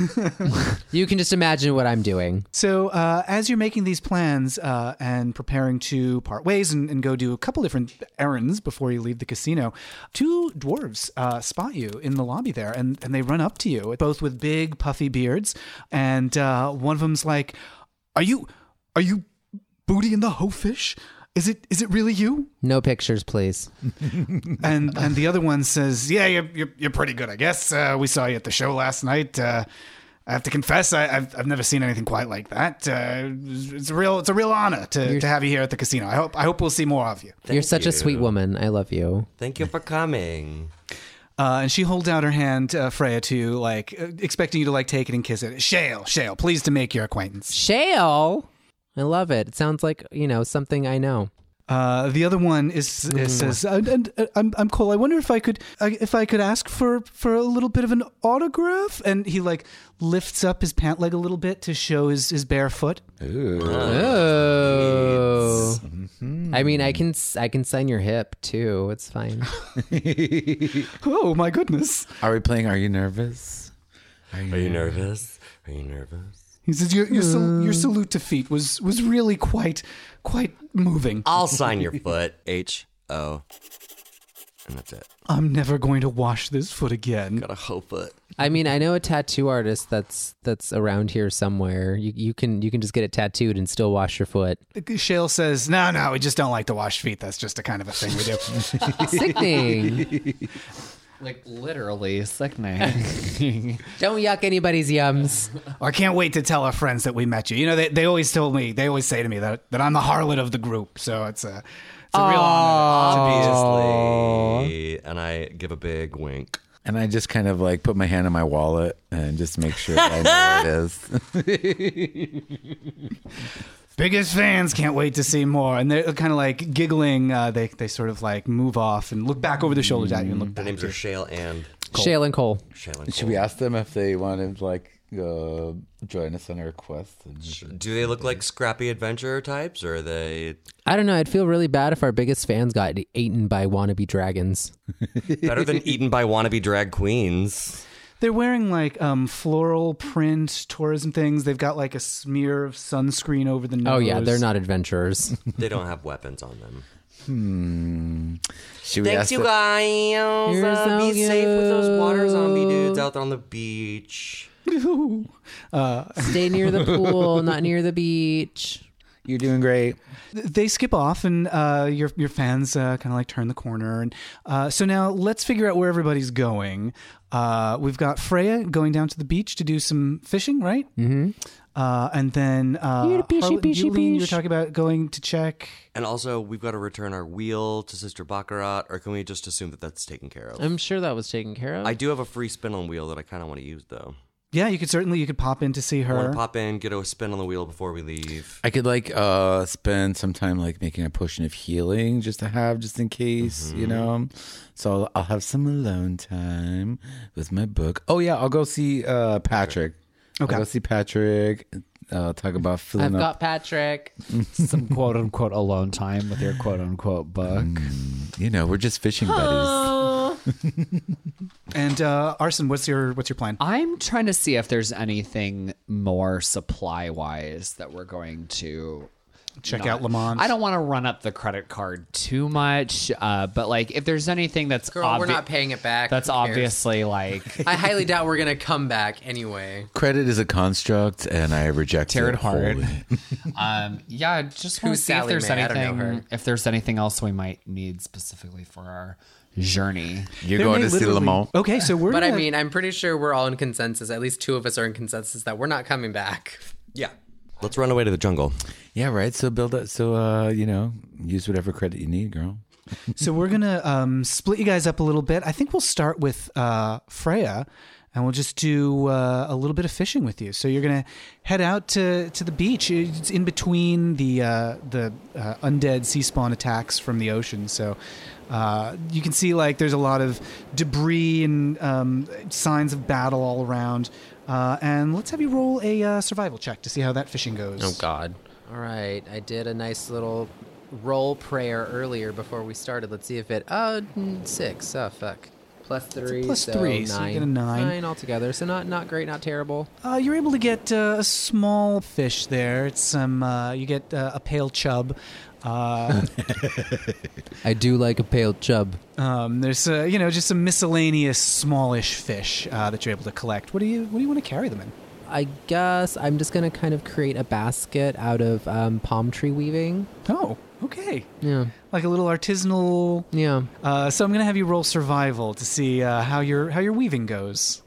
You can just imagine what I'm doing. So, uh, as you're making these plans uh, and preparing to part ways and, and go do a couple different errands before you leave the casino, two dwarves uh, spot you in the lobby there, and, and they run up to you, both with big, puffy beards. And uh, one of them's like, "Are you, are you Booty and the Hoe Fish? Is it, is it really you?" No pictures, please. And and the other one says, "Yeah, you're you're, you're pretty good, I guess. Uh, we saw you at the show last night. Uh, I have to confess, I, I've I've never seen anything quite like that. Uh, it's a real it's a real honor to, to have you here at the casino. I hope I hope we'll see more of you." You're such you. a sweet woman. I love you. Thank you for coming. Uh, and she holds out her hand, uh, Freya, to like uh, expecting you to like take it and kiss it. Shale, Shale, pleased to make your acquaintance. Shale. I love it. It sounds like, you know, something I know. Uh, the other one is, is says, uh, and, uh, "I'm I'm Cole. I wonder if I could uh, if I could ask for for a little bit of an autograph." And he like lifts up his pant leg a little bit to show his, his bare foot. Oh. I mean, I can I can sign your hip too. It's fine. Oh my goodness! Are we playing Are You Nervous? Are you nervous? Are you nervous? He says, "Your your, sal- your salute to feet was was really quite quite moving." I'll sign your foot. H O, and that's it. I'm never going to wash this foot again. Got a hoe foot. I mean, I know a tattoo artist that's that's around here somewhere. You you can you can just get it tattooed and still wash your foot. Shale says, "No, no, we just don't like to wash feet. That's just a kind of a thing we do." Sickening. Like literally sickening. Don't yuck anybody's yums. I can't wait to tell our friends that we met you. You know, they they always told me, they always say to me that that I'm the harlot of the group. So it's a it's a real honor. Obviously. And I give a big wink. And I just kind of like put my hand in my wallet and just make sure that I know where it is. Biggest fans, can't wait to see more. And they're kind of like giggling. Uh, they they sort of like move off and look back over their shoulders at you and look Their back. names are Shale and Cole. Shale and Cole. Shale and Should we ask them if they want to like uh, join us on our quest? And- Do they look like scrappy adventurer types, or are they I don't know. I'd feel really bad if our biggest fans got eaten by wannabe dragons. better than eaten by wannabe drag queens? They're wearing like um, floral print tourism things. They've got like a smear of sunscreen over the nose. Oh yeah, they're not adventurers. They don't have weapons on them. Hmm. Should we Thanks, ask you the- guys. You're Uh, so be safe with those water zombie cute. dudes out on the beach. Stay near the pool, not near the beach. You're doing great. They skip off, and uh, your your fans uh, kind of like turn the corner. And uh, so now let's figure out where everybody's going. Uh, we've got Freya going down to the beach to do some fishing, right? Mm-hmm. Uh, and then uh, Here to beachy, Harlan, beachy, Julian, you were beach. talking about going to check. And also, we've got to return our wheel to Sister Baccarat, or can we just assume that that's taken care of? I'm sure that was taken care of. I do have a free spin on wheel that I kind of want to use, though. Yeah, you could certainly you could pop in to see I want her. to pop in, get a spin on the wheel before we leave. I could like uh spend some time like making a potion of healing just to have just in case, you know. So I'll, I'll have some alone time with my book. Oh yeah, I'll go see uh Patrick. Okay. I'll go see Patrick. Uh, talk about I've filling up. got Patrick. Some quote unquote alone time with your quote unquote book. You know, we're just fishing buddies. And uh, Arson, what's your what's your plan? I'm trying to see if there's anything more supply wise that we're going to Check not- out Lamont. I don't want to run up the credit card too much, uh, but like if there's anything that's Girl, we're obvi- not paying it back. that's Who cares? obviously like I highly doubt we're gonna come back anyway. Credit is a construct, and I reject tear it it hard. wholly. um, yeah, just want to Who's see if Sally there's Mae? I don't know anything her. if there's anything else we might need specifically for our journey. You're There going may to see literally- Lamont. Okay, so we're But I gonna- mean, I'm pretty sure we're all in consensus. At least two of us are in consensus that we're not coming back. Yeah. Let's run away to the jungle. Yeah, right. So build up. So uh, you know, use whatever credit you need, girl. So we're gonna um, split you guys up a little bit. I think we'll start with uh, Freya, and we'll just do uh, a little bit of fishing with you. So you're gonna head out to, to the beach. It's in between the uh, the uh, undead sea spawn attacks from the ocean. So uh, you can see like there's a lot of debris and um, signs of battle all around. Uh, and let's have you roll a uh, survival check to see how that fishing goes. Oh God! All right, I did a nice little roll prayer earlier before we started. Let's see if it. Oh, mm, six. Oh fuck. Plus three. plus so three, so you nine. get a nine. Nine altogether. So not not great, not terrible. Uh, you're able to get uh, a small fish there. It's some. Uh, you get uh, a pale chub. Uh, I do like a pale chub. um, there's uh, you know just some miscellaneous smallish fish uh, that you're able to collect. What do you What do you want to carry them in? I guess I'm just gonna kind of create a basket out of um, palm tree weaving. Oh, okay. Yeah, Like a little artisanal. yeah. Uh, so I'm gonna have you roll survival to see uh, how your how your weaving goes.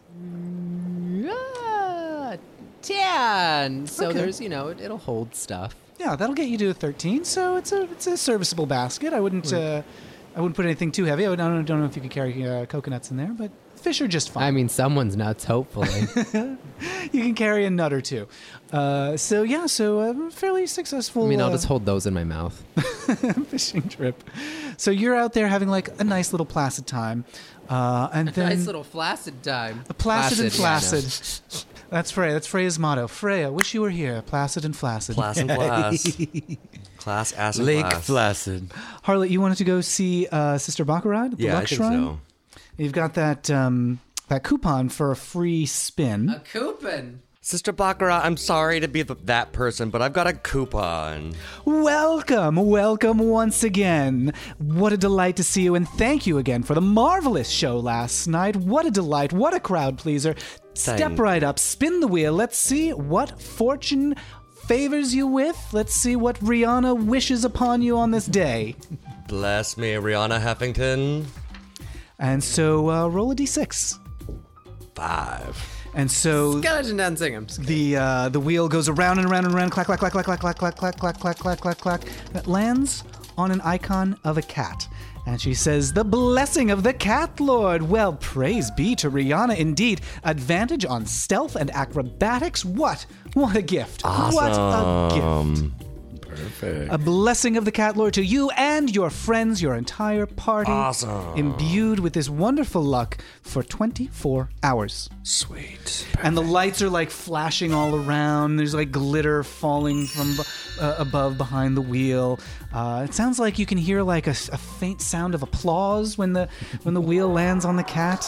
Ah, ten. So Okay. there's you know it, it'll hold stuff. Yeah, that'll get you to a thirteen. So it's a it's a serviceable basket. I wouldn't uh, I wouldn't put anything too heavy. I don't, don't know if you could carry uh, coconuts in there, but fish are just fine. I mean, someone's nuts, hopefully. You can carry a nut or two. Uh, so, yeah, so a fairly successful I mean, I'll uh, just hold those in my mouth. fishing trip. So you're out there having like a nice little placid time. Uh, and then little flaccid time. a placid, and Placid, yeah, I know. flaccid. That's Freya. That's Freya's motto. Freya, wish you were here. Placid and flaccid. Class and class. Class, ass and Lake class. Placid. Harlot, you wanted to go see uh, Sister Baccarat at the Yeah, I Lux think Shrine? so. You've got that um, that coupon for a free spin. coupon. Sister Baccarat, I'm sorry to be the, that person, but I've got a coupon. Welcome, welcome once again. What a delight to see you, and thank you again for the marvelous show last night. What a delight, what a crowd pleaser. Step Thank- right up, spin the wheel. Let's see what fortune favors you with. Let's see what Rihanna wishes upon you on this day. Bless me, Rihanna Heffington. And so, uh, roll a d six. Five. And so Skeleton dancing. I'm just the uh, the wheel goes around and around and around, clack, clack, clack, clack, clack, clack, clack, clack, clack, clack, clack, clack, clack. That lands on an icon of a cat. And she says, the blessing of the cat lord. Well, praise be to Rihanna indeed. Advantage on stealth and acrobatics. What? What a gift. What a gift. Perfect. A blessing of the cat lord to you and your friends, your entire party. Awesome. Imbued with this wonderful luck for twenty-four hours. Sweet. And the lights are like flashing all around. There's like glitter falling from uh, above behind the wheel. Uh, it sounds like you can hear like a, a faint sound of applause when the when the wheel lands on the cat.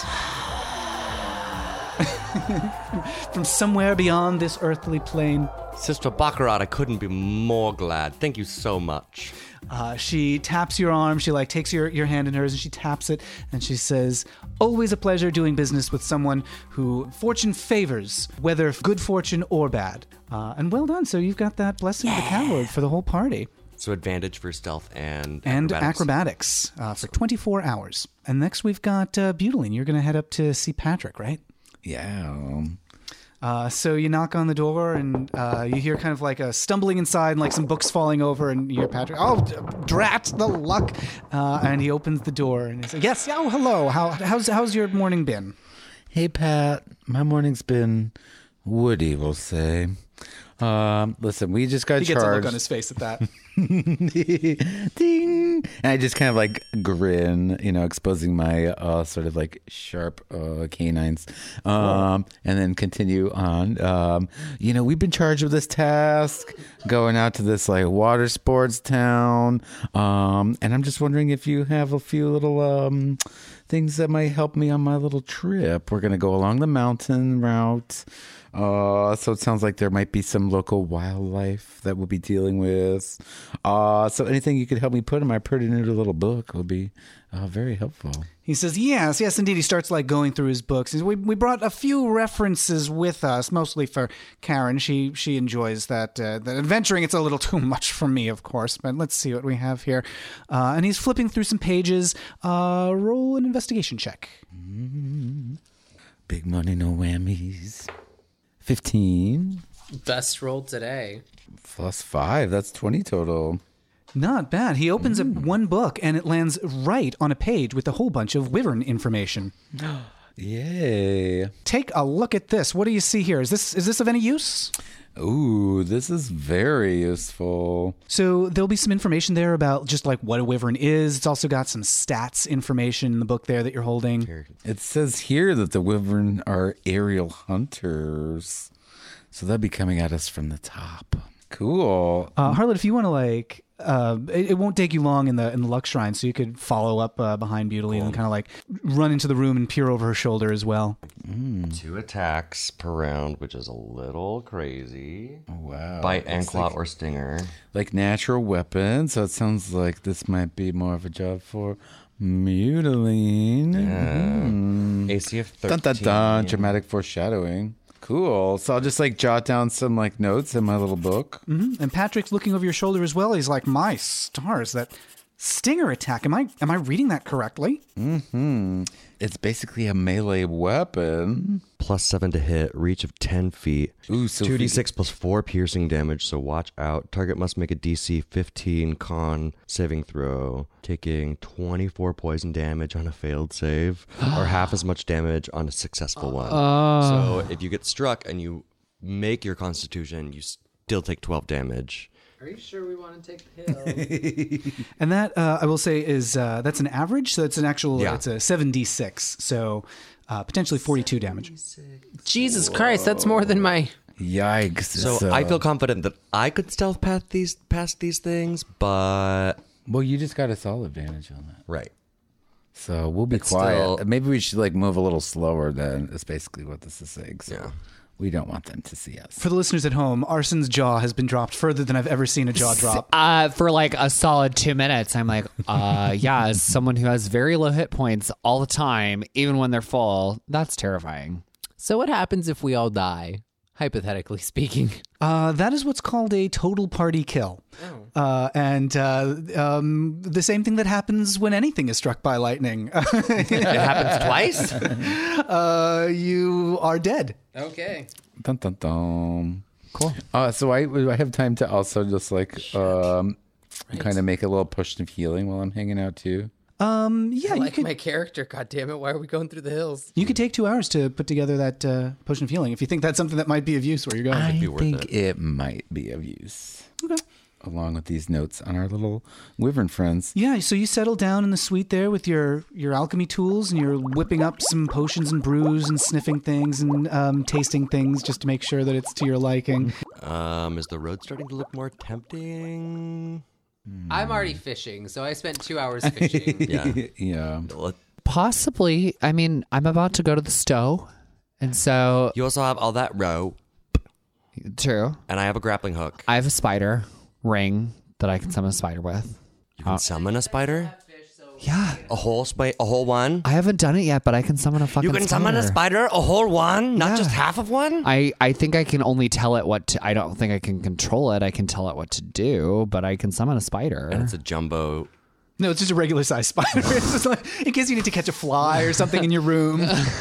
From somewhere beyond this earthly plane. Sister Baccarat, I couldn't be more glad. Thank you so much. Uh, she taps your arm. She like takes your, your hand in hers and she taps it and she says, always a pleasure doing business with someone who fortune favors, whether good fortune or bad. Uh, and well done. So you've got that blessing of the cat lord for the whole party. So advantage for stealth and And acrobatics. acrobatics uh, for twenty-four hours. And next we've got uh, Butylene. You're going to head up to see Patrick, right? Yeah. Uh, so you knock on the door and uh, you hear kind of like a stumbling inside and like some books falling over and you hear Patrick, oh, d- drat the luck. Uh, and he opens the door and he says, yes, oh, hello. How, how's, how's your morning been? Hey, Pat. My morning's been woody, we'll say. Um, listen, we just got He gets charged. a look on his face at that. Ding! And I just kind of like grin, you know, exposing my uh, sort of like sharp uh, canines, um, and then continue on. Um, you know, we've been charged with this task, going out to this like water sports town, um, and I'm just wondering if you have a few little um, things that might help me on my little trip. We're gonna go along the mountain route. Uh, so it sounds like there might be some local wildlife that we'll be dealing with. Uh, so anything you could help me put in my pretty new little book would be uh, very helpful. He says, yes, yes, indeed. He starts like going through his books. He says, we, we brought a few references with us, mostly for Karen. She she enjoys that, uh, that adventuring. It's a little too much for me, of course, but let's see what we have here. Uh, and he's flipping through some pages. Uh, roll an investigation check. Mm-hmm. Big money, no whammies. fifteen. best roll today. Plus five. That's twenty total. Not bad. He opens up one book and it lands right on a page with a whole bunch of wyvern information. Yay. Take a look at this. What do you see here? Is this is this of any use? Ooh, this is very useful. So there'll be some information there about just like what a wyvern is. It's also got some stats information in the book there that you're holding. It says here that the wyvern are aerial hunters. So they'll be coming at us from the top. Cool. Uh, Harlot, if you want to like, uh, it, it won't take you long in the in the Lux Shrine, so you could follow up uh, behind Butylene and kind of like run into the room and peer over her shoulder as well. Mm. Two attacks per round, which is a little crazy. Wow. Bite and It's claw like, or stinger. like natural weapons. So it sounds like this might be more of a job for Butylene. Mm. A C of thirteen. Dun dun dun. Dramatic foreshadowing. Cool. So I'll just like jot down some like notes in my little book. Mm-hmm. And Patrick's looking over your shoulder as well. He's like, my stars, that Stinger attack. Am I am I reading that correctly? Mm-hmm. It's basically a melee weapon. Plus seven to hit, reach of ten feet. Ooh, so two d six plus four piercing damage, so watch out. Target must make a D C fifteen con saving throw, taking twenty-four poison damage on a failed save, or half as much damage on a successful one. Oh. So if you get struck and you make your constitution, you still take twelve damage. Are you sure we want to take the pill? And that, uh, I will say, is uh, that's an average. So it's an actual, Yeah. it's a seven d six. So uh, potentially forty-two damage. Jesus Christ, that's more than my... Yikes. So It's, uh, I feel confident that I could stealth past these, past these things, but... Well, you just got a solid advantage on that. Right. So we'll be It's quiet. still- Maybe we should like move a little slower then. That's basically what this is saying. So Yeah. we don't want them to see us. For the listeners at home, Arson's jaw has been dropped further than I've ever seen a jaw drop. Uh, for like a solid two minutes, I'm like, uh, yeah, as someone who has very low hit points all the time, even when they're full, that's terrifying. So what happens if we all die, hypothetically speaking? Uh, that is what's called a total party kill. Uh, and uh, um, the same thing that happens when anything is struck by lightning. It happens twice? uh, you are dead. Okay. Dun, dun, dun. Cool. Uh, so I I have time to also just like um, kind of make a little push of healing while I'm hanging out too. Um, yeah, I you like could my character. God damn it! Why are we going through the hills? you could take two hours to put together that uh, potion of healing if you think that's something that might be of use where you're going. I be worth think it. it. might be of use. Okay. Along with these notes on our little wyvern friends. Yeah, so you settle down in the suite there with your, your alchemy tools, and you're whipping up some potions and brews and sniffing things and um, tasting things just to make sure that it's to your liking. Um, is the road starting to look more tempting? I'm already fishing, so I spent two hours fishing. Yeah. Yeah. Let- Possibly. I mean, I'm about to go to the stow, and so You also have all that rope, true. and I have a grappling hook. I have a spider ring that I can summon a spider with. You can summon a spider? Yeah, A whole spi- a whole one? I haven't done it yet, but I can summon a fucking. You can spider. summon a spider, a whole one, not Yeah. just half of one? I, I think I can only tell it what to. I don't think I can control it. I can tell it what to do, but I can summon a spider. And it's a jumbo. No, it's just a regular sized spider. It's just like, in case you need to catch a fly or something in your room.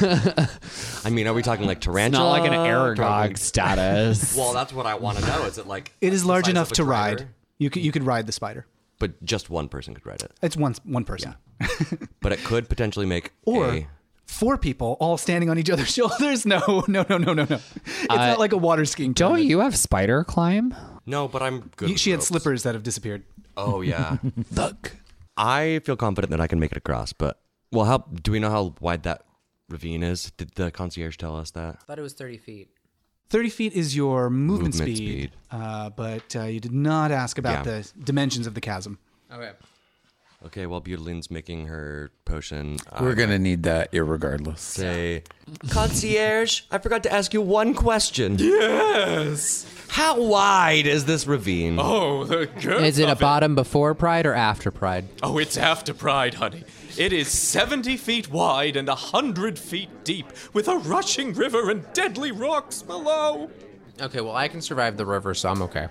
I mean, are we talking like It's tarantula? not like an Tarantula? Aragog status. Well, that's what I want to know. Is it like It is the large size enough of a to critter? ride. You could you could ride the spider. But just one person could ride it. It's one one person. But it could potentially make Or a... four people all standing on each other's shoulders. No, no, no, no, no, no. It's not like a water skiing. Don't tournament. you have spider climb? No, but I'm good You- with She had ropes. slippers that have disappeared. Oh, yeah. Look. I feel confident that I can make it across, but... Well, how do we know how wide that ravine is? Did the concierge tell us that? I thought it was thirty feet. thirty feet is your movement, Movement speed, speed. Uh, but uh, you did not ask about Yeah. the dimensions of the chasm. Okay. Okay, while Butaline's making her potion, We're I going to need that irregardless. say... Concierge, I forgot to ask you one question. Yes. How wide is this ravine? Oh, the girth Is it a of bottom before Pride or after Pride? Oh, it's after Pride, honey. It is seventy feet wide and one hundred feet deep, with a rushing river and deadly rocks below. Okay, well, I can survive the river, so I'm okay.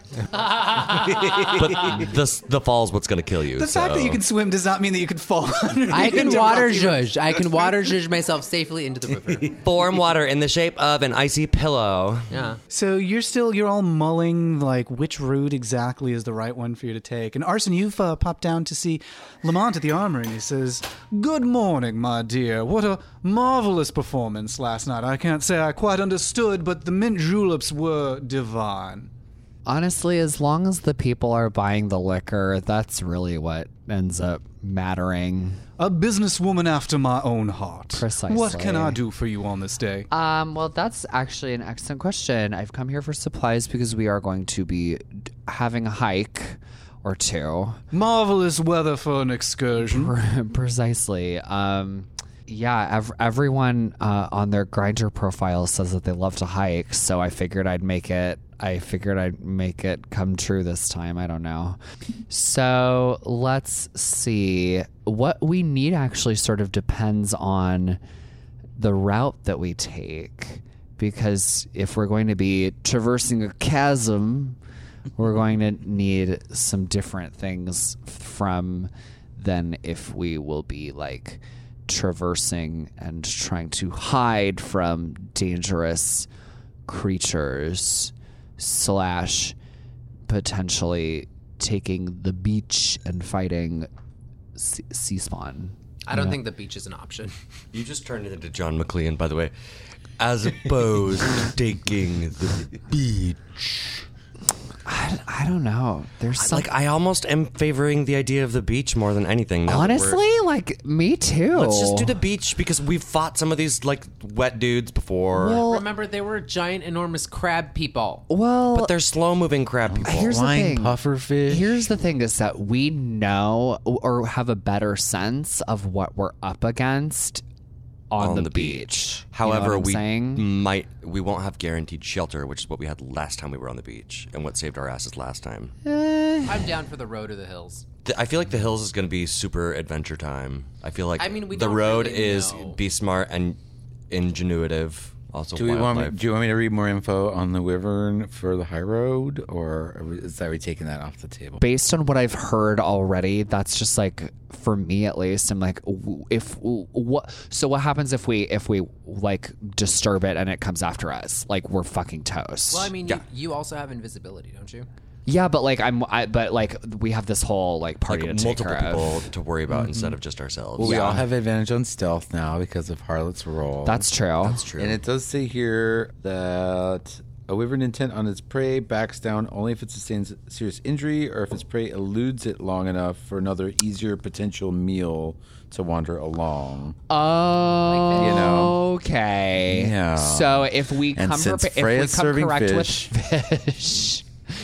But the, the fall's what's going to kill you. The fact that you can swim does not mean that you can fall. I can into water rocky- zhuzh. I can water zhuzh myself safely into the river. Form water in the shape of an icy pillow. Yeah. So you're still you're all mulling like which route exactly is the right one for you to take. And Arson, you've uh, popped down to see Lamont at the armory, and he says, "Good morning, my dear. What a marvelous performance last night. I can't say I quite understood, but the mint juleps were divine." Honestly, as long as the people are buying the liquor, that's really what ends up mattering. A businesswoman after my own heart. Precisely. What can I do for you on this day? Um, well, that's actually an excellent question. I've come here for supplies because we are going to be d- having a hike or two. Marvelous weather for an excursion. Precisely. Um, yeah, ev- everyone uh, on their Grindr profile says that they love to hike, so I figured I'd make it. I figured I'd make it come true this time. I don't know. So let's see. What we need actually sort of depends on the route that we take, because if we're going to be traversing a chasm, we're going to need some different things from than if we will be like traversing and trying to hide from dangerous creatures slash potentially taking the beach and fighting sea, sea spawn. I don't think the beach is an option. You just turned it into John McClane, by the way. As opposed to taking the beach. I, I don't know. There's some, Like, I almost am favoring the idea of the beach more than anything. now that we're- honestly, like me too. Let's just do the beach because we've fought some of these, like, wet dudes before. Well, Remember, they were giant, enormous crab people. well, but they're slow-moving crab people. here's the Flying thing. pufferfish. Here's the thing is that we know or have a better sense of what we're up against on, on the, the beach. beach. You know However, what I'm we saying? might we won't have guaranteed shelter, which is what we had last time we were on the beach, and what saved our asses last time. I'm down for the road to the hills. Th- I feel like the hills is going to be super adventure time. I feel like I mean, we the don't road really is know. be smart and ingenuitive. Also, Do we want? Me, wildlife. do you want me to read more info on the Wyvern for the high road, or are we, is that we taking that off the table? Based on what I've heard already, that's just like for me at least. I'm like, w- if w- what? So what happens if we if we like disturb it and it comes after us? Like we're fucking toast. Well, I mean, you, you also have invisibility, don't you? yeah, but like I'm, I, but like we have this whole like party like to take multiple care people of. to worry about instead of just ourselves? Well, we Yeah. all have advantage on stealth now because of Harlot's roll. That's true. That's true. And it does say here that a wyvern intent on its prey backs down only if it sustains serious injury or if its prey eludes it long enough for another easier potential meal to wander along. Oh, You know. okay. Yeah. So if we And come, since prepa- if we Freya's come serving correct fish- with fish.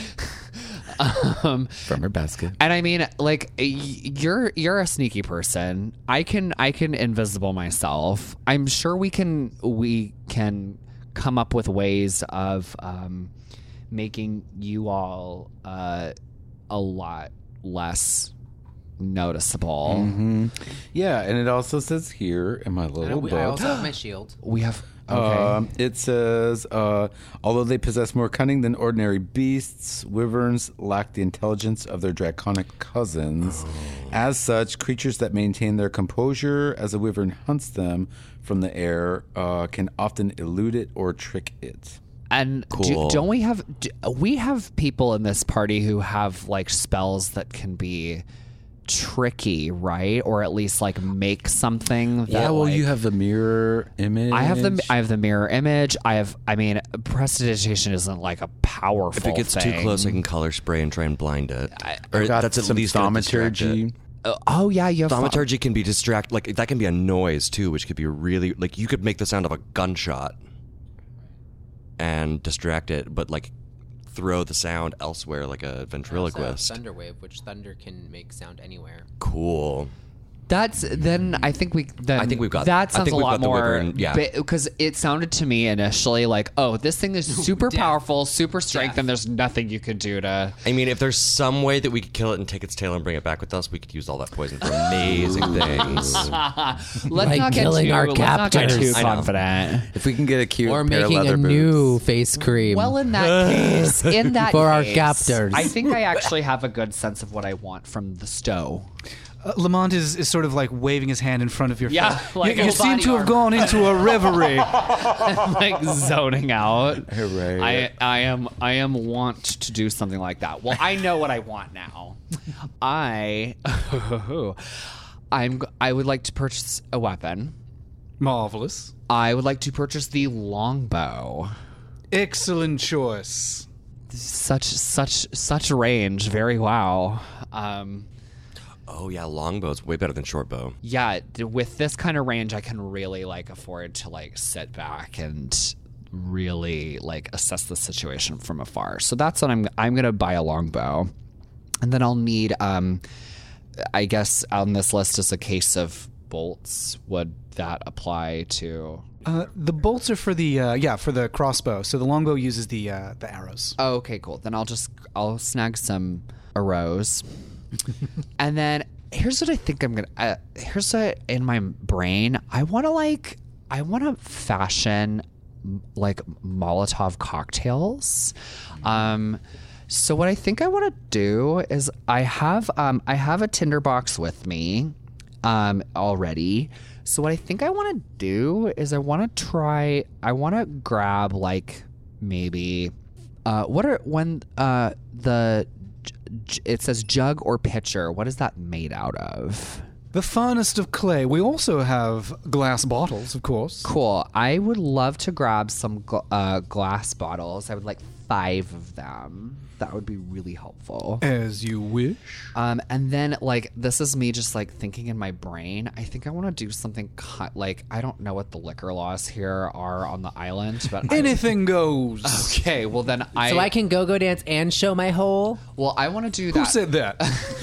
um, From her basket. and I mean, like y- you're you're a sneaky person. I can I can invisible myself. I'm sure we can we can come up with ways of um, making you all uh, a lot less noticeable. Mm-hmm. Yeah, and it also says here in my And little we- book. I also have my shield. We have okay. Um, it says, uh, although they possess more cunning than ordinary beasts, wyverns lack the intelligence of their draconic cousins. As such, creatures that maintain their composure as a wyvern hunts them from the air uh, can often elude it or trick it. And Cool. do, don't we have do, we have people in this party who have like spells that can be tricky, right? Or at least like make something. That, Yeah, well, like- you have the mirror image. I have the I have the mirror image. I have. I mean, prestidigitation isn't like a powerful. If it gets thing. too close, I can color spray and try and blind it. or I've got that's at some least gonna distract thaumaturgy. it. Uh, oh yeah, you have Thaumaturgy can be distract. Like that can be a noise too, which could be really like you could make the sound of a gunshot and distract it, but like throw the sound elsewhere, like a I also have ventriloquist. Thunderwave, which thunder can make sound anywhere. Cool. That's then. I think we. Then I think we've got- That I sounds think a we've lot got the more. wyvern, yeah. Because it sounded to me initially like, oh, this thing is super Death. powerful, super strength, Death. and there's nothing you could do to. I mean, if there's some way that we could kill it and take its tail and bring it back with us, we could use all that poison for amazing things. Let's Like not get killing too. our let's not get too captors. I know. confident. If we can get a cute Or pair of making leather a boots. new face cream. Well, in that case, in that For our case, captors. I think I actually have a good sense of what I want from the stow. Uh, Lamont is, is sort of like waving his hand in front of your Yeah, face. like you you full seem body to have armor. gone into a reverie. I'm like zoning out. Hooray. I I am I am want to do something like that. Well, I know what I want now. I I'm I would like to purchase a weapon. Marvelous. I would like to purchase the longbow. Excellent choice. Such such such range. Very wow. Um Oh yeah, longbow's way better than shortbow. yeah, d- with this kind of range, I can really like afford to like sit back and really like assess the situation from afar. So that's what I'm. I'm gonna buy a longbow, and then I'll need. Um, I guess on this list is a case of bolts. Would that apply to? Uh, the bolts are for the uh, yeah for the crossbow. So the longbow uses the uh, the arrows. Oh, okay, cool. Then I'll just I'll snag some arrows, and then here's what I think I'm gonna. Uh, here's what in my brain I want to like. I want to fashion m- like Molotov cocktails. Um, So what I think I want to do is I have um I have a tinderbox with me um already. So what I think I want to do is I want to try I want to grab like maybe uh what are when uh the j- it says jug or pitcher. What is that made out of? The finest of clay. We also have glass bottles, of course. Cool. I would love to grab some gl- uh, glass bottles. I would like five of them. That would be really helpful. As you wish. Um, and then, like, this is me just, like, thinking in my brain. I think I want to do something, cut, like, I don't know what the liquor laws here are on the island. But Anything I, goes. Okay, well, then I... So I can go-go dance and show my hole? Well, I want to do that. Who said that?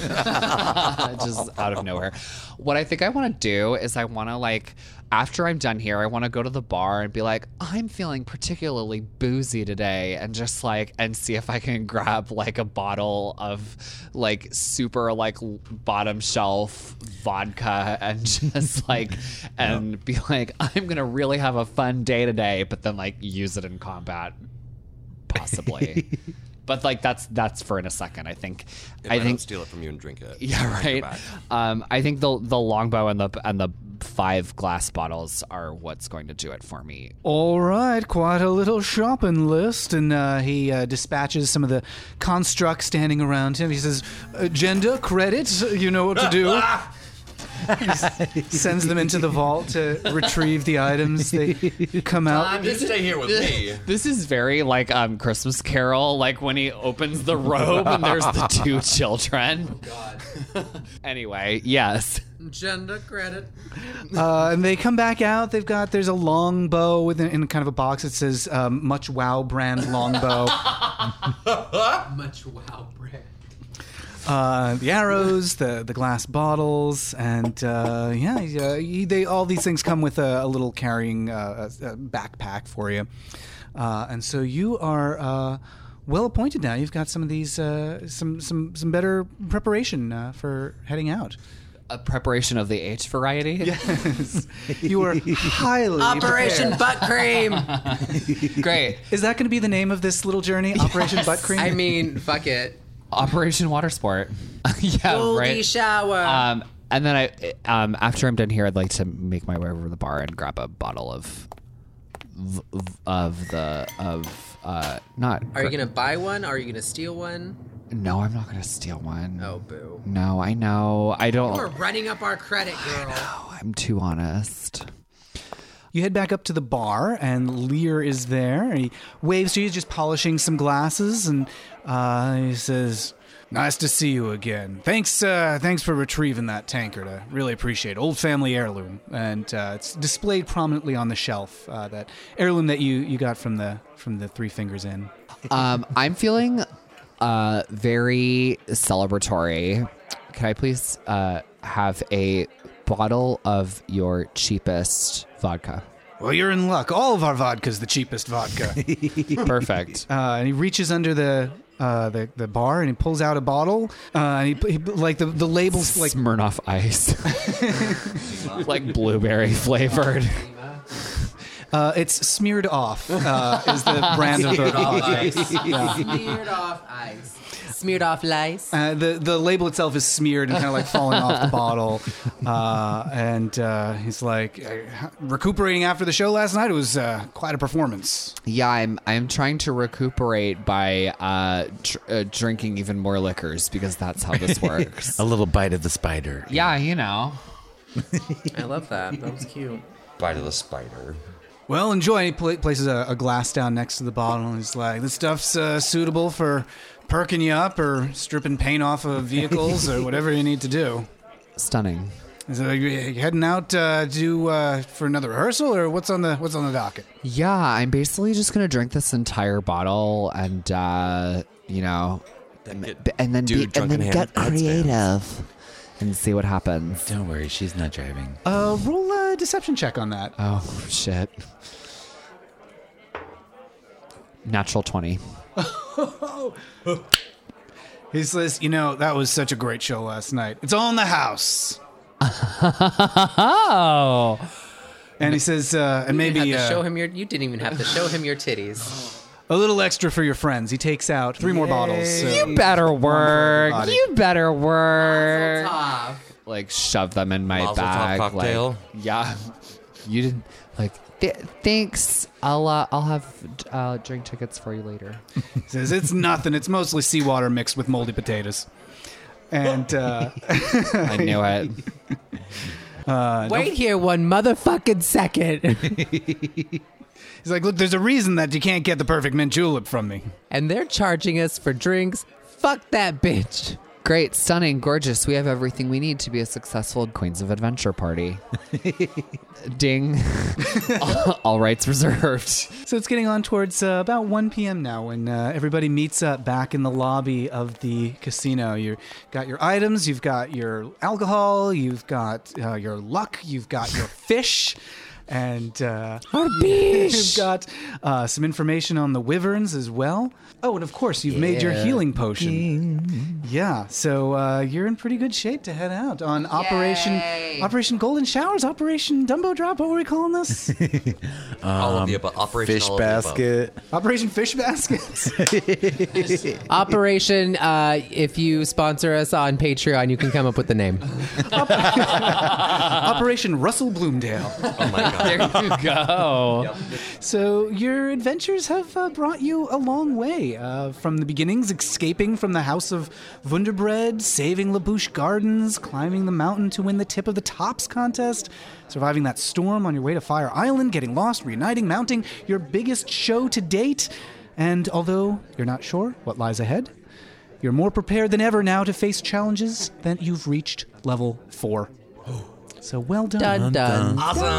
Just out of nowhere. What I think I want to do is I want to, like... After I'm done here, I want to go to the bar and be like, I'm feeling particularly boozy today, and just like, and see if I can grab like a bottle of like super like bottom shelf vodka and just like, and be like, I'm going to really have a fun day today, but then like use it in combat, possibly. But like that's that's for in a second. I think. If I, I think don't steal it from you and drink it. Yeah, right. Um, I think the the longbow and the and the five glass bottles are what's going to do it for me. All right, quite a little shopping list. And uh, he uh, dispatches some of the constructs standing around him. He says, agenda, credit, you know what to do. He sends them into the vault to retrieve the items. They come out. You stay here with me. This is very like um, Christmas Carol, like when he opens the robe and there's the two children. Oh, God. Anyway, yes. Gender credit. Uh, and they come back out. They've got, there's a longbow within in kind of a box that says um, Much Wow brand longbow. Much Wow brand. Uh, the arrows, the the glass bottles, and uh, yeah, uh, he, they all these things come with a, a little carrying uh, a, a backpack for you, uh, and so you are uh, well appointed now. You've got some of these uh, some some some better preparation uh, for heading out. A preparation of the H variety. Yes, you are highly Operation prepared. Butt Cream. Great. Is that going to be the name of this little journey? Operation Butt Cream. I mean, fuck it. Operation Water Sport. Yeah, Goldie right. shower. Um, and then I, um, after I'm done here, I'd like to make my way over to the bar and grab a bottle of, v- v- of the of uh, not. Are you gonna buy one? Are you gonna steal one? No, I'm not gonna steal one. Oh, boo. No, I know. I don't. We're running up our credit, girl. Oh, I'm too honest. You head back up to the bar, and Lear is there. He waves to you, just polishing some glasses, and uh, he says, "Nice to see you again. Thanks, uh, thanks for retrieving that tankard. I really appreciate it. Old family heirloom, and uh, it's displayed prominently on the shelf. Uh, that heirloom that you, you got from the from the Three Fingers Inn." Um, I'm feeling uh, very celebratory. Can I please uh, have a bottle of your cheapest vodka? Well, you're in luck. All of our vodka's the cheapest vodka. Perfect. Uh, and he reaches under the uh, the the bar and he pulls out a bottle. Uh, and he, he like the the labels like Smirnoff Ice, like blueberry flavored. uh, it's smeared off. Uh, is the brand of the vodka. Yeah. Smeared off ice. Smeared off lice. Uh, the the label itself is smeared and kind of like falling off the bottle. Uh, and uh, he's like uh, recuperating after the show last night. It was uh, quite a performance. Yeah, I'm I'm trying to recuperate by uh, tr- uh, drinking even more liquors because that's how this works. A little bite of the spider. Yeah, you know. I love that. That was cute. Bite of the spider. Well, enjoy. He pla- places a, a glass down next to the bottle and he's like, "This stuff's uh, suitable for perking you up or stripping paint off of vehicles or whatever you need to do." Stunning. So you heading out uh, to uh, for another rehearsal, or what's on the what's on the docket? Yeah, I'm basically just gonna drink this entire bottle and uh, you know, Then get b- and then do be, and drunken then hand get creative and see what happens. Don't worry, she's not driving. Uh, roll a deception check on that. Oh shit! Natural twenty. He says, "You know, that was such a great show last night. It's all in the house." Oh. And he says, uh, and You didn't maybe have to uh, show him your. You didn't even have to show him your titties. A little extra for your friends. He takes out three more bottles. So You better work. everybody. You better work. Like shove them in my Mazel tov bag. cocktail. Like, yeah. You didn't like. Th- thanks. I'll uh, I'll have uh, drink tickets for you later. He says, it's nothing. It's mostly seawater mixed with moldy potatoes. And uh, I knew it. Wait here one motherfucking second. he's like, look, there's a reason that you can't get the perfect mint julep from me. And they're charging us for drinks. Fuck that bitch. Great, stunning, gorgeous. We have everything we need to be a successful Queens of Adventure party. Ding. all, all rights reserved. So it's getting on towards uh, about one p.m. now when uh, everybody meets up back in the lobby of the casino. You've got your items, you've got your alcohol, you've got uh, your luck, you've got your fish. And uh, you've got uh, some information on the wyverns as well. Oh, and of course, you've made your healing potion. Yeah, so uh, you're in pretty good shape to head out on Operation Operation Golden Showers, Operation Dumbo Drop. What were we calling this? all of the above. Operation Fish all of the above. basket. Operation Fish Basket. Operation, uh, if you sponsor us on Patreon, you can come up with the name. Operation Russell Bloomdale. Oh my god. There you go. So your adventures have uh, brought you a long way. Uh, from the beginnings, escaping from the House of Wunderbread, saving LaBouche Gardens, climbing the mountain to win the Tip of the Tops contest, surviving that storm on your way to Fire Island, getting lost, reuniting, mounting your biggest show to date. And although you're not sure what lies ahead, you're more prepared than ever now to face challenges that you've reached level four. So well done. Dun dun.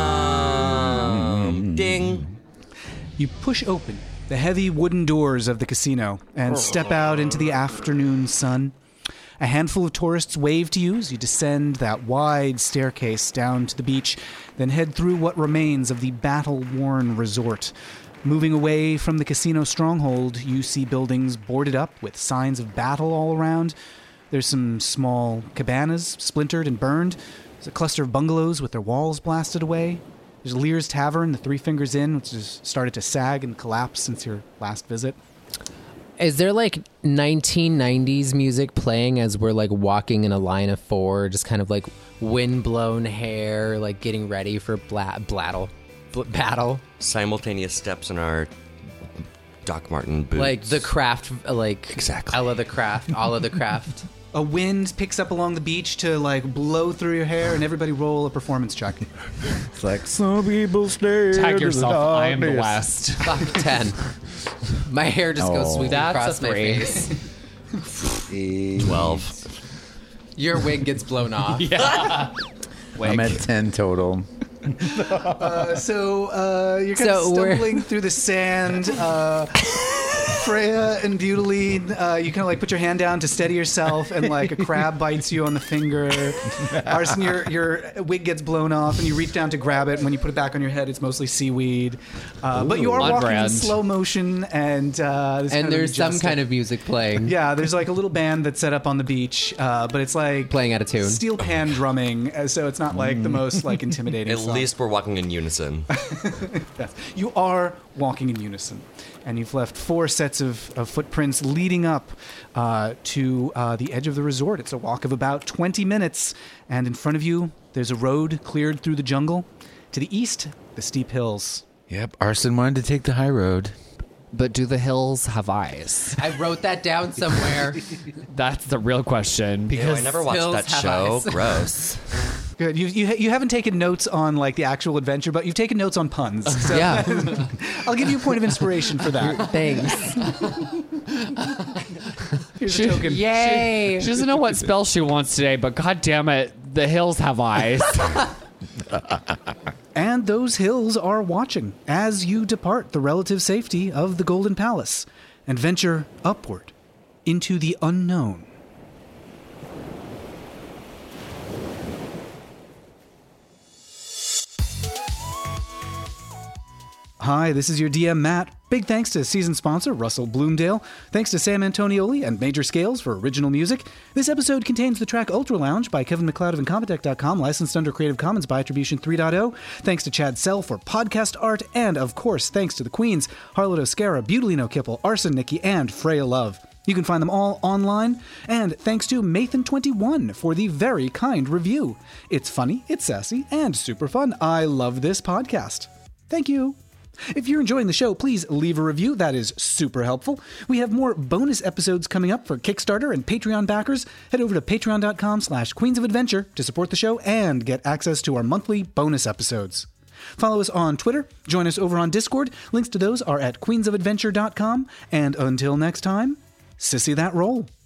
Awesome. Ding. You push open the heavy wooden doors of the casino and step out into the afternoon sun. A handful of tourists wave to you as you descend that wide staircase down to the beach, then head through what remains of the battle-worn resort. Moving away from the casino stronghold, you see buildings boarded up with signs of battle all around. There's some small cabanas, splintered and burned. There's a cluster of bungalows with their walls blasted away. There's Lear's Tavern, the Three Fingers Inn, which has started to sag and collapse since your last visit. Is there like nineteen nineties music playing as we're like walking in a line of four, just kind of like wind-blown hair, like getting ready for bla- blattle, bl- battle? Simultaneous steps in our Doc Marten boots. Like the craft, like Exactly. Ella the craft, all of the craft. A wind picks up along the beach to like blow through your hair, and everybody roll a performance check. It's like some people stare. Tag to the yourself. I am the darkness. West. Fuck ten. My hair just goes Oh. sweeping That's across a my three. face. twelve. Your wig gets blown off. I'm at ten total. Uh, so uh, you're kind So of we're- stumbling through the sand. Uh, Freya and Butaline, uh, you kind of like put your hand down to steady yourself, and like a crab bites you on the finger. Arson, your your wig gets blown off, and you reach down to grab it. And when you put it back on your head, it's mostly seaweed. Uh, but you are on walking brand. in slow motion, and uh, And there's some kind of music playing. yeah. There's like a little band that's set up on the beach, uh, but it's like Playing out of tune. steel pan drumming, uh, so it's not like the most like intimidating. At song. least we're walking in unison. Yes. You are walking in unison, and you've left four sets of, of footprints leading up uh, to uh, the edge of the resort. It's a walk of about twenty minutes, and in front of you, there's a road cleared through the jungle. To the east, the steep hills. Yep, Arson wanted to take the high road. But do the hills have eyes? I wrote that down somewhere. That's the real question. Ew, I never watched hills that have show. eyes. Gross. Good. You, you you haven't taken notes on like the actual adventure, but you've taken notes on puns. So Yeah. I'll give you a point of inspiration for that. Thanks. Here's a token. Yay. She doesn't know what spell she wants today, but god damn it, the hills have eyes. And those hills are watching as you depart the relative safety of the Golden Palace and venture upward into the unknown. Hi, this is your D M, Matt. Big thanks to season sponsor Russell Bloomdale. Thanks to Sam Antonioli and Major Scales for original music. This episode contains the track Ultra Lounge by Kevin MacLeod of Incompetech dot com, licensed under Creative Commons by Attribution three point oh. Thanks to Chad Sell for podcast art. And, of course, thanks to the Queens, Harlotte Oscara, Butelino Kipple, Arson Nikki, and Freya Love. You can find them all online. And thanks to Mathan twenty-one for the very kind review. It's funny, it's sassy, and super fun. I love this podcast. Thank you. If you're enjoying the show, please leave a review. That is super helpful. We have more bonus episodes coming up for Kickstarter and Patreon backers. Head over to patreon.com slash Queens of Adventure to support the show and get access to our monthly bonus episodes. Follow us on Twitter. Join us over on Discord. Links to those are at queens of adventure dot com. And until next time, sissy that roll.